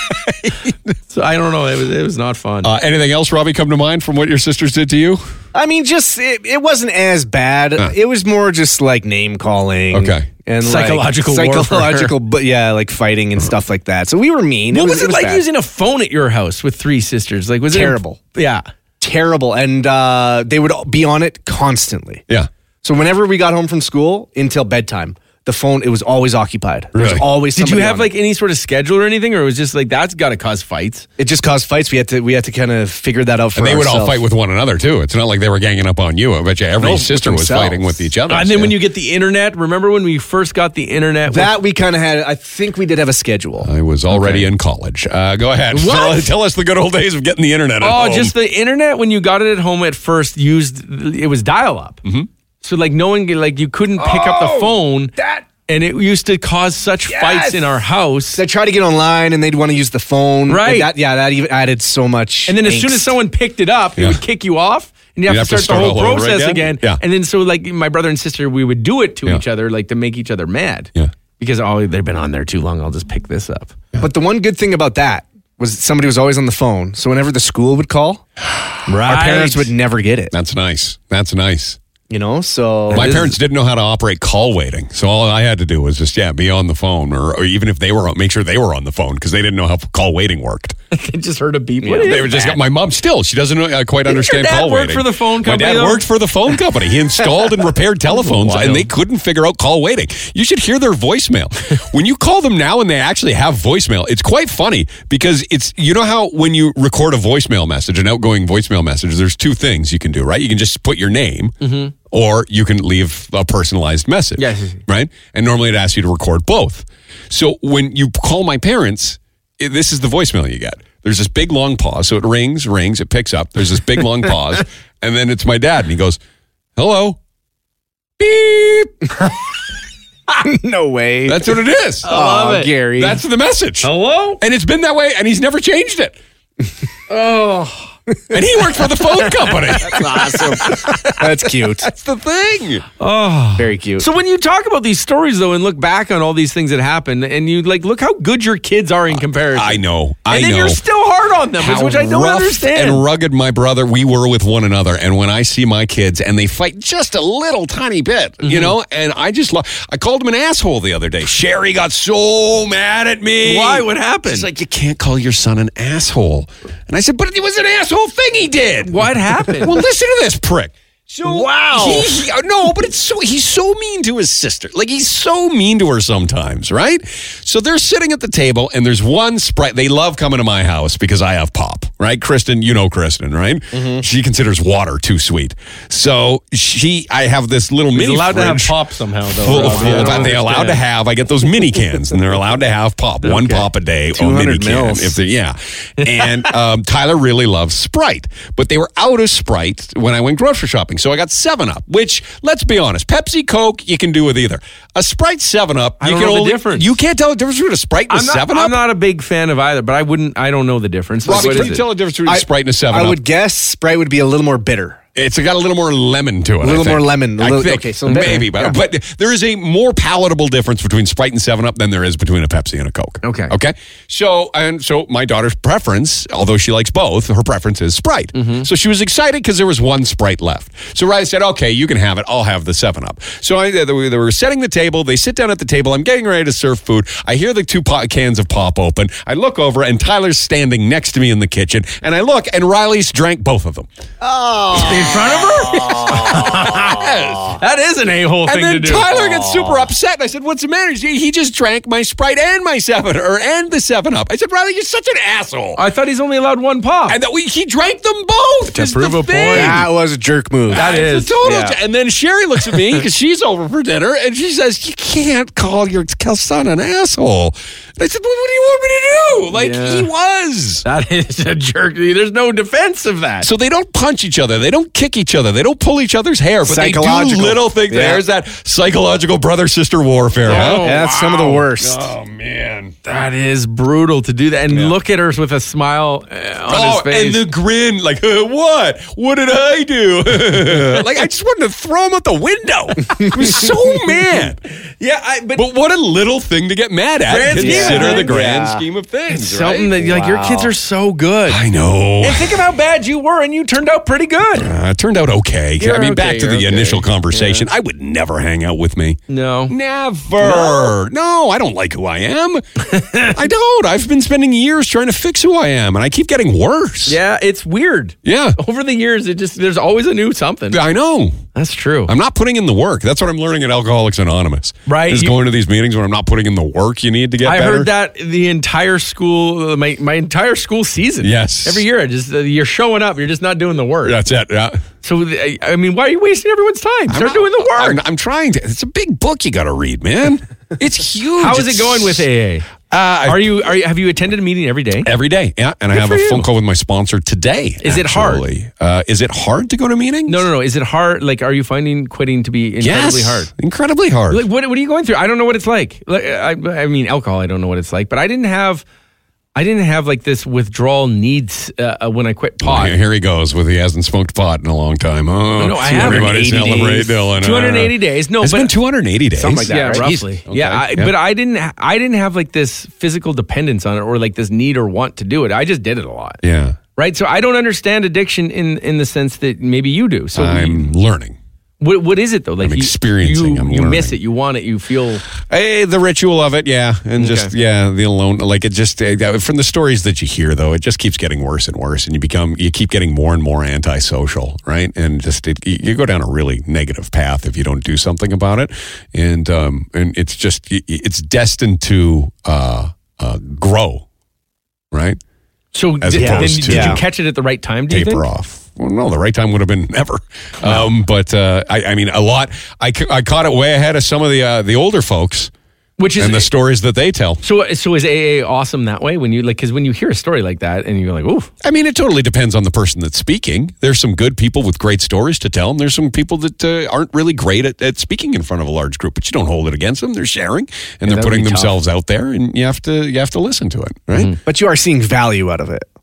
So I don't know. It was it was not fun. Uh, anything else, Robbie, come to mind from what your sisters did to you? I mean, just it, it wasn't as bad. Huh. It was more just like name calling, Okay. and Psychological like, warfare. psychological, but yeah, like fighting and stuff like that. So we were mean. what was, it, like bad. using a phone at your house with three sisters? Like was Terrible. it yeah? Terrible, and uh, they would be on it constantly. Yeah. So whenever we got home from school until bedtime, the phone it was always occupied. There was Really? always. Did you somebody have on it. like any sort of schedule or anything, or it was just like that's got to cause fights? It just caused fights. We had to we had to kind of figure that out for And they would all ourselves. fight with one another, too. It's not like they were ganging up on you. I bet you every No, with sister was themselves. fighting with each other. And then when you get the internet, remember when we first got the internet? that we kind of had. I think we did have a schedule. I was already Okay. in college. Uh, go ahead. What? Tell, tell us the good old days of getting the internet at Oh, home. just the internet when you got it at home at first used it was dial up. Mm-hmm. So like no one like you couldn't pick up the phone. that- and it used to cause such Yes. fights in our house. They try to get online and they'd want to use the phone. Right. And that, yeah, that even added so much. And then as soon as angst. someone picked it up, it Yeah. would kick you off. And you have, You'd to, have to start start the whole all over process again? again. Yeah. And then so like my brother and sister, we would do it to Yeah. each other, like to make each other mad. Yeah. Because oh, they've been on there too long. I'll just pick this up. But the one good thing about that was somebody was always on the phone. So whenever the school would call, Right. our parents would never get it. That's nice. That's nice. You know, so My parents didn't know how to operate call waiting, so all I had to do was just yeah be on the phone, or, or even if they were on, make sure they were on the phone because they didn't know how call waiting worked. They just heard a beep. Yeah. What is They were just that? my mom still she doesn't know, uh, quite Didn't understand your dad call work waiting. for the phone company, My dad though? worked for the phone company. He installed and repaired telephones, Wild. and they couldn't figure out call waiting. You should hear their voicemail when you call them now, and they actually have voicemail. It's quite funny because it's you know how when you record a voicemail message, an outgoing voicemail message, there's two things you can do, right? You can just put your name. Mm-hmm. Or you can leave a personalized message, Yes. right? And normally it asks you to record both. So when you call my parents, it, this is the voicemail you get. There's this big long pause. So it rings, rings, it picks up. There's this big long pause. And then it's my dad. And he goes, hello. Beep. no way. That's what it is. oh, love it. Gary. That's the message. Hello? And it's been that way. And he's never changed it. Oh. And he worked for the phone company. That's awesome. That's cute. That's the thing. Very cute. So when you talk about these stories, though, and look back on all these things that happened, and you like look how good your kids are in comparison. I know. I and then know. you're still hard on them, How which I don't rough understand. and rugged my brother we were with one another. And when I see my kids and they fight just a little tiny bit, Mm-hmm. you know, and I just love, I called him an asshole the other day. Sherry got so mad at me. Why? What happened? She's like, you can't call your son an asshole. And I said, but it was an asshole thing he did. What happened? Well, listen to this prick. So Wow. he, he- no, but it's so he's so mean to his sister. Like he's so mean to her sometimes, right? So they're sitting at the table and there's one Sprite. They love coming to my house because I have pop, right? Kristen, you know Kristen, right? Mm-hmm. She considers water too sweet. So she, I have this little He's mini allowed to have fridge pop somehow, though. full Rob. of Yeah, I full don't of, they allowed to understand. have. I get those mini cans, and they're allowed to have pop, one Okay. pop a day, or two mini hundred can. mils. If they, yeah, and um, Tyler really loves Sprite, but they were out of Sprite when I went grocery shopping, so I got Seven Up. Which, let's be honest, Pepsi, Coke, you can do with either. A Sprite Seven Up, I you don't can know the only, difference. You can't tell the difference between a Sprite and I'm a not, Seven Up. I'm not a big fan of either, but I wouldn't. I don't know the difference. Like, Robbie, what can is you it? tell the difference between a I- Sprite and a Seven I Up? would guess Sprite would be a little more bitter. It's got a little more lemon to it. A little I think. more lemon. A I little- think. okay, so better. maybe, but, Yeah. but there is a more palatable difference between Sprite and Seven Up than there is between a Pepsi and a Coke. Okay. Okay. So and so, my daughter's preference, although she likes both, her preference is Sprite. Mm-hmm. So she was excited because there was one Sprite left. So Riley said, "Okay, you can have it. I'll have the Seven Up." So I, they were they were setting the table. They sit down at the table. I'm getting ready to serve food. I hear the two pot cans of pop open. I look over, and Tyler's standing next to me in the kitchen. And I look, and Riley's drank both of them. in front of her? That is an a-hole thing And then to do. Tyler gets super upset. And I said, "What's the matter?" He, he just drank my Sprite and my Seven or and the Seven Up. I said, "Riley, you're such an asshole." I thought he's only allowed one pop. And that we he drank them both. To is prove the a point. thing. That was a jerk move. That It's is. a total. yeah. And then Sherry looks at me because she's over for dinner, and she says, "You can't call your son an asshole." And I said, "Well, what do you want me to do?" Like Yeah. he was. That is a jerk. There's no defense of that. So they don't punch each other. They don't kick each other. They don't pull each other's hair. But they do Psychological. little things. Yeah. There's that psychological brother-sister warfare. huh? Yeah, that's some of the worst. Oh man. That is brutal to do that. And look at her with a smile uh, on Oh, his face. and the grin, like, "Uh, what? What did I do?" Like, I just wanted to throw him out the window. I was so mad. yeah, I, but, But what a little thing to get mad at. Grand scheme of Consider the things. grand Yeah. scheme of things. it's something right? that like your kids are so good. I know. And think of how bad you were, and you turned out pretty good. Uh, it turned out okay. You're I mean, okay, back to you're the okay. initial conversation. I would never hang out with me. No. Never. No, I don't like who I am. I don't. I've been spending years trying to fix who I am, and I keep getting worse. Yeah, it's weird. Yeah. Over the years, it just there's always a new something. I know. That's true. I'm not putting in the work. That's what I'm learning at Alcoholics Anonymous. Right. Is You- going to these meetings when I'm not putting in the work you need to get I better. heard that the entire school, uh, my my entire school season. Yes. Every year, I just uh, you're showing up, you're just not doing the work. That's it. Yeah. So I, I mean, why are you wasting everyone's time? Start I'm not- doing the work. I'm, I'm trying to. It's a big book you got to read, man. It's huge. How is It's- it going with A A? Uh, Are you are you have you attended a meeting every day? Every day, yeah. And I have for a you. phone call with my sponsor today. Is it hard? actually. Uh, is it hard to go to meetings? No, no, no. Is it hard? Like, are you finding quitting to be incredibly Yes. hard? Incredibly hard. Like, what what are you going through? I don't know what it's like. Like, I, I mean, alcohol. I don't know what it's like, but I didn't have, I didn't have like this withdrawal needs uh, uh, when I quit pot. Here he goes with he hasn't smoked pot in a long time. Oh, No, I haven't. Everybody eighty celebrate days. Dylan. two hundred eighty days. No, It's but been two hundred eighty days. Something like that, yeah, right? roughly. Okay, Yeah, I, yeah. but I didn't. ha- I didn't have like this physical dependence on it, or like this need or want to do it. I just did it a lot, Yeah. right? So I don't understand addiction in in the sense that maybe you do. So I'm learning. what what is it though? Like I'm you- experiencing, You, I'm you miss learning. it. You want it. You feel. Hey, the ritual of it, yeah, and just Okay. yeah, the alone, like it just uh, from the stories that you hear, though, it just keeps getting worse and worse, and you become you keep getting more and more antisocial, right? And just it, you go down a really negative path if you don't do something about it, and um, and it's just it's destined to uh, uh, grow, right? So As did, then, opposed to- did you Yeah. catch it at the right time? Do you Taper think? off. Well, no, the right time would have been never. Um, but uh, I, I mean, a lot. I, ca- I caught it way ahead of some of the uh, the older folks Which is and the stories that they tell. so. So is A A awesome that way? When you like, because when you hear a story like that and you're like, "Ooh, I mean, it totally depends on the person that's speaking. There's some good people with great stories to tell, and there's some people that uh, aren't really great at, at speaking in front of a large group. But you don't hold it against them. They're sharing, and that they're would putting be tough. themselves out there, and you have to you have to listen to it, right? But you are seeing value out of it.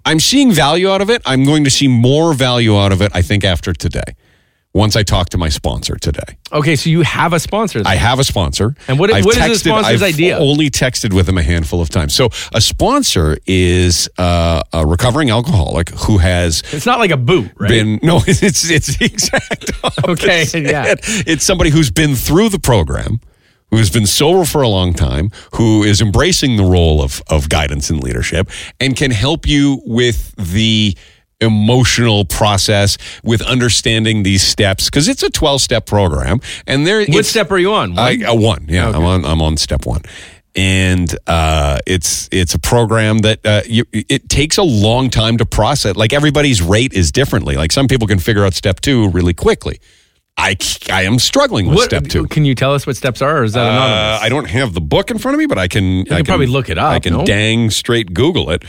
I'm seeing value out of it. I'm going to see more value out of it, I think, after today. Once I talk to my sponsor today. Okay, so you have a sponsor. Then. I have a sponsor. And what, I've what texted, is the sponsor's I've idea? only texted with him a handful of times. So a sponsor is uh, a recovering alcoholic who has It's not like a boot, right? been no, it's it's the exact Okay, opposite. yeah. It's somebody who's been through the program, who's been sober for a long time, who is embracing the role of of guidance and leadership, and can help you with the emotional process, with understanding these steps, because it's a twelve-step program. And there, What step are you on? One? I, uh, one, yeah, Okay. I'm on. I'm on step one, and uh, it's it's a program that uh, you, it takes a long time to process. Like everybody's rate is differently. Like some people can figure out step two really quickly. I, I am struggling with What- step two. Can you tell us what steps are, or is that Uh, anonymous? I don't have the book in front of me, but I can. I can probably look it up, I can no? dang straight Google it.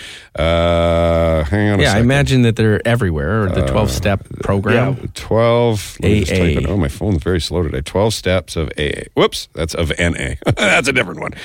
Uh, hang on. a yeah, I second. imagine that they're everywhere, or the twelve-step program. twelve. Let me just A A. type it. Oh, my phone's very slow today. twelve steps of A A. Whoops, that's of N A. That's a different one.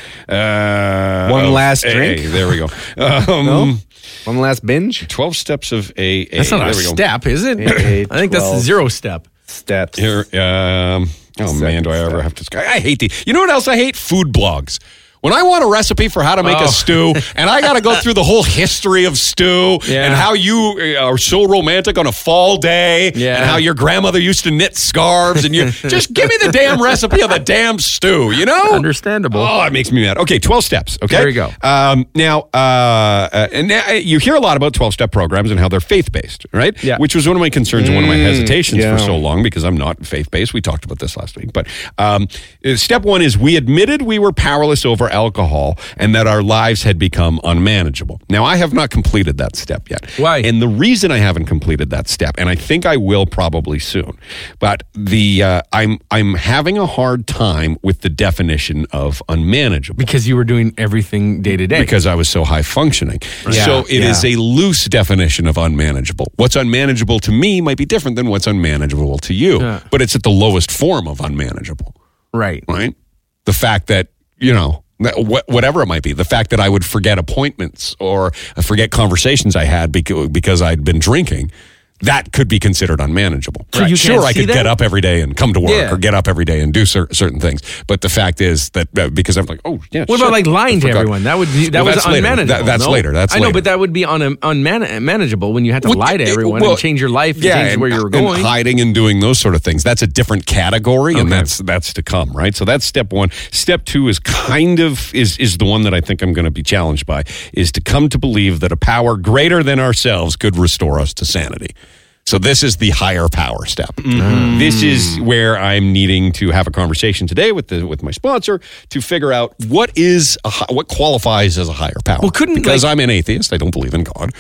Uh, One of last A A. drink? There we go. Um, No? One last binge? twelve steps of A A. That's not there a we go. step, is it? A A, I think that's the twelve. zero step. Steps. Here, um, oh man, do I ever step. have to? I hate the. You know what else I hate? Food blogs. When I want a recipe for how to make Oh. a stew, and I got to go through the whole history of stew Yeah. and how you are so romantic on a fall day, Yeah. and how your grandmother used to knit scarves, and you just give me the damn recipe of the damn stew, you know? Understandable. Oh, it makes me mad. Okay, twelve steps. Okay, There you go. Um, now, uh, uh, and now you hear a lot about twelve-step programs and how they're faith-based, right? Yeah. Which was one of my concerns and one of my hesitations yeah. for so long because I'm not faith-based. We talked about this last week. But um, step one is we admitted we were powerless over alcohol and that our lives had become unmanageable. Now, I have not completed that step yet. Why? And the reason I haven't completed that step, and I think I will probably soon, but the uh, I'm I'm having a hard time with the definition of unmanageable. Because you were doing everything day to day. Because I was so high functioning. Yeah, so it is yeah. a loose definition of unmanageable. What's unmanageable to me might be different than what's unmanageable to you, Yeah. but it's at the lowest form of unmanageable, Right. right? The fact that, you know, that wh- whatever it might be, the fact that I would forget appointments or forget conversations I had because, because I'd been drinking, that could be considered unmanageable. So you sure, can't I see could that? get up every day and come to work Yeah. or get up every day and do cer- certain things. But the fact is that uh, because I'm like, oh, yeah, What shit, about like lying I to forgot. everyone? That would be that Well, was that's later. unmanageable. That- that's no? later. That's I know, later. but that would be un- unmanageable when you had to Well, lie to it- everyone well, and change your life, and change and, where you were and going. hiding and doing those sort of things. That's a different category, and Okay. that's that's to come, right? So that's step one. Step two is kind of is is the one that I think I'm going to be challenged by, is to come to believe that a power greater than ourselves could restore us to sanity. So this is the higher power step. Mm-hmm. This is where I'm needing to have a conversation today with the with my sponsor to figure out what is a, hi- what qualifies as a higher power. Well, couldn't, because like- I'm an atheist, I don't believe in God.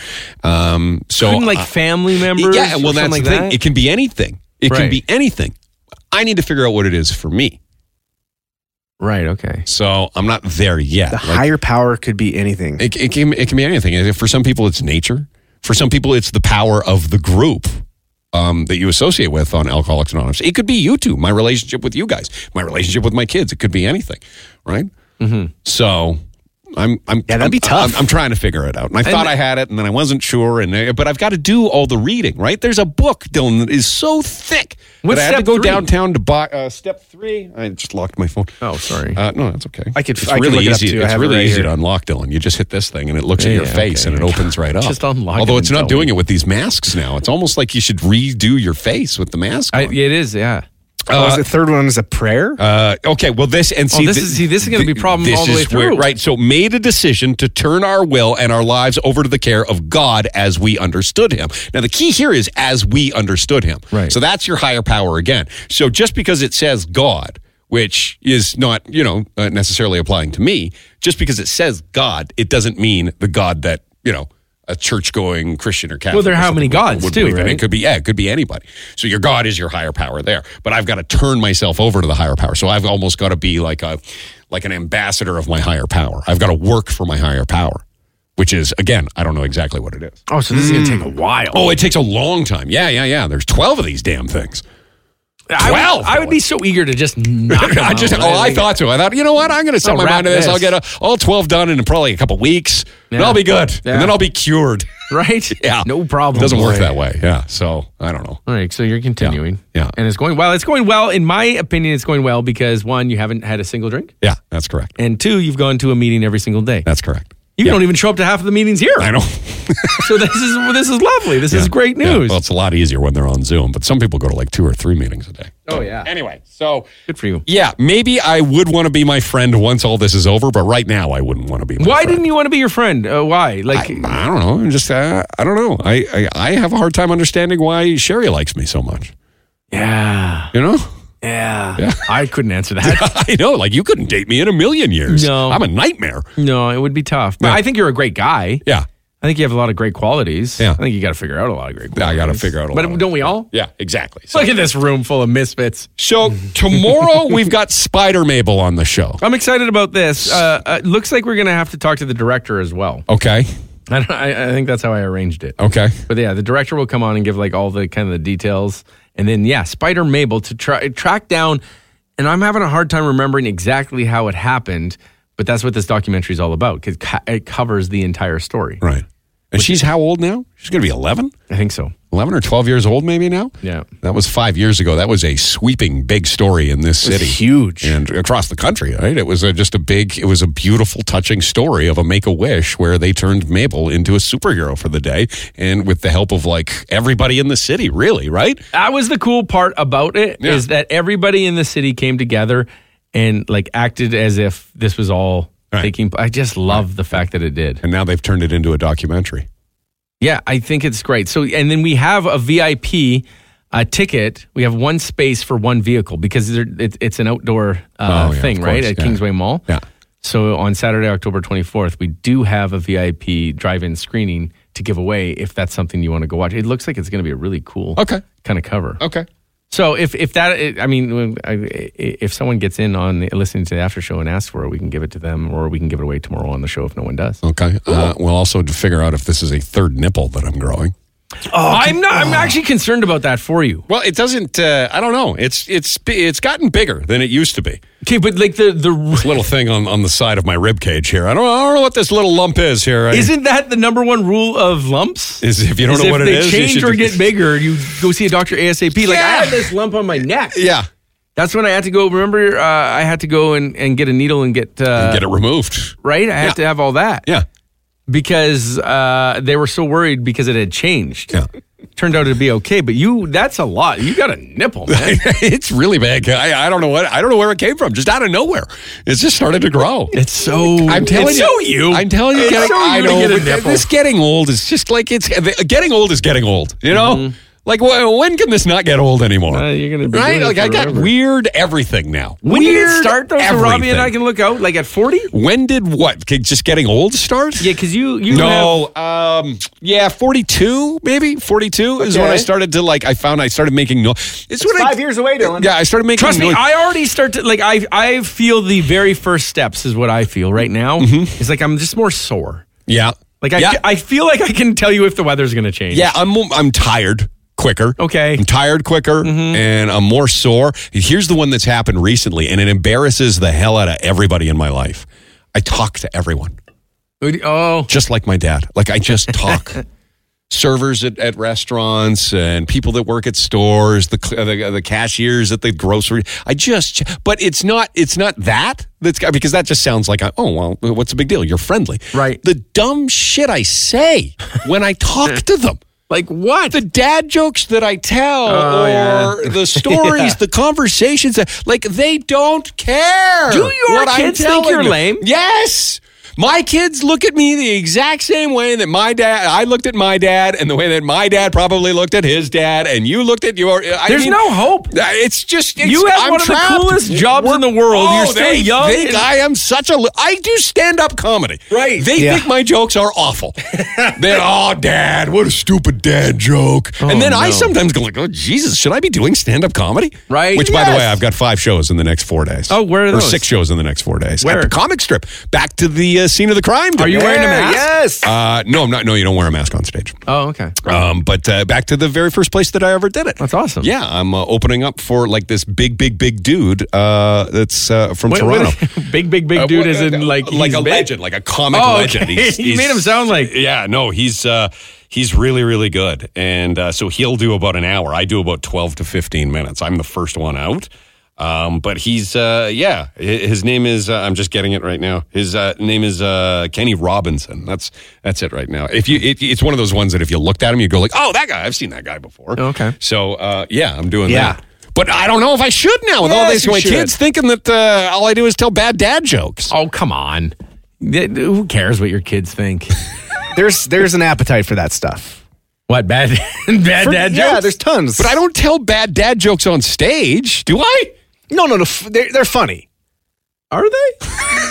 Um, so Couldn't like I- family members? yeah, well, or that's something the like thing. that? It can be anything. It can Right. be anything. I need to figure out what it is for me. Right. Okay. So I'm not there yet. The Like, higher power could be anything. it, it can it can be anything. For some people, it's nature. For some people, it's the power of the group um, that you associate with on Alcoholics Anonymous. It could be you two, my relationship with you guys, my relationship with my kids. It could be anything, right? Mm-hmm. So. I'm, I'm, Yeah, that'd I'm- be tough. I'm, I'm trying to figure it out. And I thought I had it, and then I wasn't sure. And uh, but I've got to do all the reading, right? There's a book, Dylan, that is so thick What's that I had to step go three? downtown to buy. Uh, step three. I just locked my phone. Oh, sorry. Uh, no, that's okay. I could- It's I could really look it up easy. too. I It's have it really right easy here. to unlock, Dylan. You just hit this thing, and it looks at Yeah, your face, okay. and it opens right up. Just unlock Although it it's and not tell doing me. it with these masks now. It's almost like you should redo your face with the mask I, on. it is. Yeah. Oh, the third one is a prayer? Uh, okay, well, this and see, this thi- is- see, this is gonna be thi- problem this all the way is where- through. right? So, made a decision to turn our will and our lives over to the care of God as we understood Him. Now, the key here is as we understood Him. Right. So that's your higher power again. So just because it says God, which is not, you know, uh, necessarily applying to me, just because it says God, it doesn't mean the God that, you know, a church-going Christian or Catholic. Well, there are or how many something would- gods, would too, believe in. right? It could be, yeah, it could be anybody. So your God is your higher power there. But I've got to turn myself over to the higher power. So I've almost got to be like a like an ambassador of my higher power. I've got to work for my higher power, which is, again, I don't know exactly what it is. Oh, so this is gonna take a while. Oh, it takes a long time. Yeah, yeah, yeah. There's twelve of these damn things. I would- twelve, I would be so eager to just knock them I just, out. oh, I think- thought so. I thought, you know what? I'm going to set I'll my wrap mind to this. this. I'll get a, all twelve done in probably a couple weeks. And Yeah. I'll be good. Yeah. And then I'll be cured. right? Yeah. No problem. It doesn't work Boy. that way. Yeah. So I don't know. All right, so you're continuing. Yeah. Yeah. And it's going well. It's going well. In my opinion, it's going well because, one, you haven't had a single drink. Yeah, that's correct. And two, you've gone to a meeting every single day. That's correct. You Yeah. don't even show up to half of the meetings here. I know. So this is this is lovely. This is great Yeah. news. Well, it's a lot easier when they're on Zoom, but some people go to like two or three meetings a day. Oh, yeah. Anyway, so Good for you. yeah, maybe I would want to be my friend once all this is over, but right now I wouldn't want to be my Why friend. didn't you want to be your friend? Uh, why? Like, I, I don't know. I'm just, uh, I don't know. I, I, I have a hard time understanding why Sherry likes me so much. yeah, You know? yeah, I couldn't answer that. I know. Like, you couldn't date me in a million years. No. I'm a nightmare. No, it would be tough. But Yeah. I think you're a great guy. Yeah. I think you have a lot of great qualities. Yeah. I think you got to figure out a lot of great qualities. I got to figure out a but lot of- don't we all? Yeah, exactly. So, Look at this room full of misfits. so tomorrow we've got Spider Mabel on the show. I'm excited about this. Uh, uh, looks like we're going to have to talk to the director as well. Okay. I, don't- I, I think that's how I arranged it. Okay. But yeah, the director will come on and give like all the kind of the details. And then, yeah, Spider Mabel to try track down. And I'm having a hard time remembering exactly how it happened, but that's what this documentary is all about because it covers the entire story. Right. And she's how old now? She's going to be eleven? I think so. eleven or twelve years old maybe now? Yeah. That was five years ago. That was a sweeping big story in this city. huge. And across the country, right? It was a, just a big, it was a beautiful, touching story of a Make-A-Wish where they turned Mabel into a superhero for the day and with the help of like everybody in the city, really, right? That was the cool part about it is Yeah. that everybody in the city came together and like acted as if this was all Right. taking. I just love the fact that it did. And now they've turned it into a documentary. Yeah, I think it's great. So, and then we have a V I P uh, ticket. We have one space for one vehicle because there, it, it's an outdoor uh, Oh, yeah, thing, of right, course, at yeah. Kingsway Mall. Yeah. So on Saturday, October twenty-fourth, we do have a V I P drive-in screening to give away if that's something you want to go watch. It looks like it's going to be a really cool Okay. kind of cover. Okay. So if if that, I mean, if someone gets in on listening to the after show and asks for it, we can give it to them, or we can give it away tomorrow on the show if no one does. Okay. Uh, we'll also to figure out if this is a third nipple that I'm growing. I'm not. I'm actually concerned about that for you. Well, it doesn't. Uh, I don't know. It's it's it's gotten bigger than it used to be. Okay, but like the the Little thing on, on the side of my rib cage here. I don't. I don't know what this little lump is here. I- isn't that the number one rule of lumps? Is if you don't Is know if what it they is, you change should or just- get bigger, you go see a doctor ASAP. Like I Yeah. had this lump on my neck. Yeah. That's when I had to go. Remember, uh, I had to go and, and get a needle and get uh, Get it removed. right. I had Yeah. to have all that. Yeah. Because uh, they were so worried because it had changed. Yeah. Turned out to be okay, but you that's a lot. You got a nipple, man. It's really bad. I, I don't know what. I don't know where it came from. Just out of nowhere, it's just started to grow. It's so I'm telling it's you, so you. I'm telling you, It's getting, so you I to know, get a but nipple. this getting old is just like it's getting old is getting old. You know, Mm-hmm. like wh- when can this not get old anymore? Uh, you're gonna be right? doing it Like I got forever. weird everything now. When did weird it start though? So everything. Robbie and I can look out like at forty. When did what? K- Just getting old start? Yeah, because you you No, um, yeah, forty-two, maybe forty-two is when Okay. I started to like. I found I started making noise. It's when I, Five years away, Dylan. Yeah, I started making. Trust me, noise. I already start to like I I feel the very first steps is what I feel right now. It's like I'm just more sore. yeah, Like I yeah, I feel like I can tell you if the weather's going to change. yeah. I'm I'm tired quicker. Okay. I'm tired quicker, and I'm more sore. Here's the one that's happened recently, and it embarrasses the hell out of everybody in my life. I talk to everyone, Oh. just like my dad. Like I just talk. Servers at, at restaurants and people that work at stores, the, the the cashiers at the grocery. I just, but it's not it's not that that's because that just sounds like oh well, what's the big deal? You're friendly, Right. The dumb shit I say when I talk to them. Like what? The dad jokes that I tell, Oh, or yeah. the stories, Yeah. the conversations, that, like they don't care. Do your what I'm kids think telling you're them. lame? Yes. My kids look at me the exact same way that my dad, I looked at my dad, and the way that my dad probably looked at his dad, and you looked at your. I There's mean, no hope. It's just it's, You have I'm one of the trapped. coolest jobs We're- in the world. Oh, You're still they young Think and- I am such a. li- I do stand up comedy. Right. They Yeah. think my jokes are awful. They're oh, dad, what a stupid dad joke. and then I no. sometimes go like, oh Jesus, should I be doing stand up comedy? Right. Which, by the Yes. way, I've got five shows in the next four days. Oh, where are Or those? six shows in the next four days. Where? At the Comic Strip. Back to the uh, scene of the crime. Are you wearing a Yeah, mask? Yes. Uh, no, I'm not. No, you don't wear a mask on stage. Oh, okay. Um, but uh, back to the very first place that I ever did it. That's awesome. Yeah, I'm uh, opening up for like this big, big, big dude uh, that's uh, from Wait, Toronto. wait, big, big, big Uh, dude uh, is in like like he's a big? legend, like a comic Oh, legend. okay. He's, You he's- made him sound like- yeah, no, he's uh, he's really, really good, and uh, so he'll do about an hour. I do about twelve to fifteen minutes. I'm the first one out. Um, but he's, uh, yeah, hi- his name is, uh, I'm just getting it right now. His uh, name is uh, Kenny Robinson. That's that's it right now. If you, it, it's one of those ones that if you looked at him, you go like, oh, that guy, I've seen that guy before. Okay. So, uh, yeah, I'm doing Yeah. that. But I don't know if I should now with all Yes, these you my should. kids thinking that uh, all I do is tell bad dad jokes. Oh, come on. Th- Who cares what your kids think? There's there's an appetite for that stuff. What, bad, bad For- dad yeah, jokes? there's tons. But I don't tell bad dad jokes on stage, do I? no, no, no. f- They're, they're funny. Are they?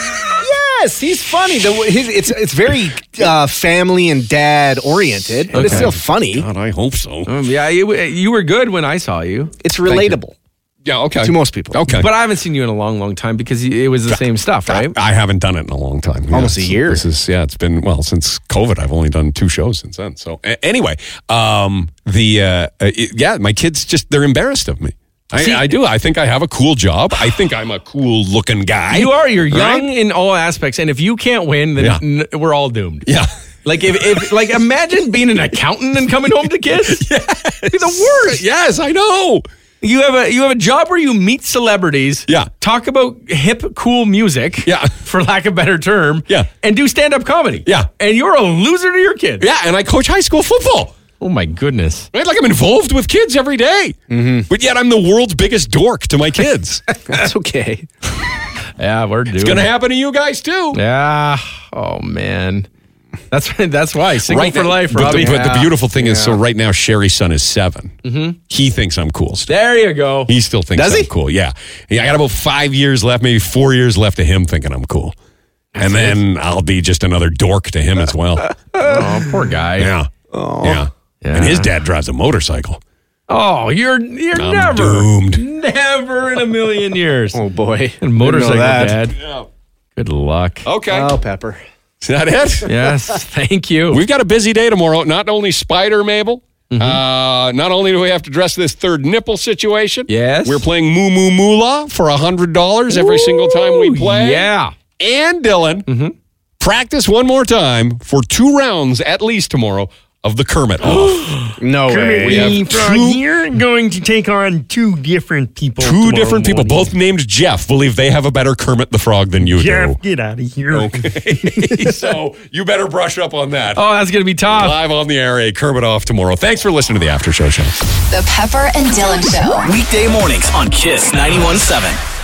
Yes, he's funny. The, his, it's it's very uh, family and dad oriented, but it's Okay. still funny. God, I hope so. Um, yeah, you, you were good when I saw you. It's relatable Yeah, okay. to most people. Okay. But I haven't seen you in a long, long time because it was the same stuff, right? I haven't done it in a long time. Almost a Yes. year. This is yeah. It's been well since COVID. I've only done two shows since then. So a- anyway, um, the uh, uh, it- yeah, my kids just they're embarrassed of me. I, See- I do. I think I have a cool job. I think I'm a cool looking guy. You are. You're young Right? in all aspects, and if you can't win, then Yeah. n- we're all doomed. Yeah. Like if, if like imagine being an accountant and coming home to kids. Yeah, be the worst. Yes, I know. You have a you have a job where you meet celebrities. Yeah. Talk about hip, cool music. Yeah. For lack of a better term. Yeah. And do stand up comedy. Yeah. And you're a loser to your kid. Yeah, and I coach high school football. Oh my goodness. Right, like I'm involved with kids every day. Mm-hmm. But yet I'm the world's biggest dork to my kids. It's That's okay. Yeah, we're doing. gonna it. happen to you guys too. Yeah. Oh man. That's that's why single for now- life, but Robbie. The, but the Yeah. beautiful thing is, so right now Sherry's son is seven. Mm-hmm. He thinks I'm cool still. There you go. He still thinks Does I'm he? cool. Yeah. yeah. I got about five years left, maybe four years left of him thinking I'm cool. and then I'll be just another dork to him as well. Oh, poor guy. Yeah. Yeah. Yeah. And his dad drives a motorcycle. Oh, you're you're I'm never doomed. never in a million years. Oh boy. And motorcycle that. dad. Yeah. Good luck. Okay. Oh, Pepper. Is that it? Yes, thank you. We've got a busy day tomorrow. Not only Spider, Mabel. Uh, not only do we have to address this third nipple situation. Yes. We're playing Moo Moo Moolah for one hundred dollars every single time we play. Yeah. And Dylan, practice one more time for two rounds at least tomorrow of the Kermit off. No way. We have two, You're going to take on two different people. two different people, both named Jeff, believe they have a better Kermit the Frog than you do. get out of here. Okay. So you better brush up on that. Oh, that's going to be tough. Live on the air, a Kermit off tomorrow. Thanks for listening to the After Show Show. The Pepper and Dylan Show. Weekday mornings on Kiss ninety-one point seven.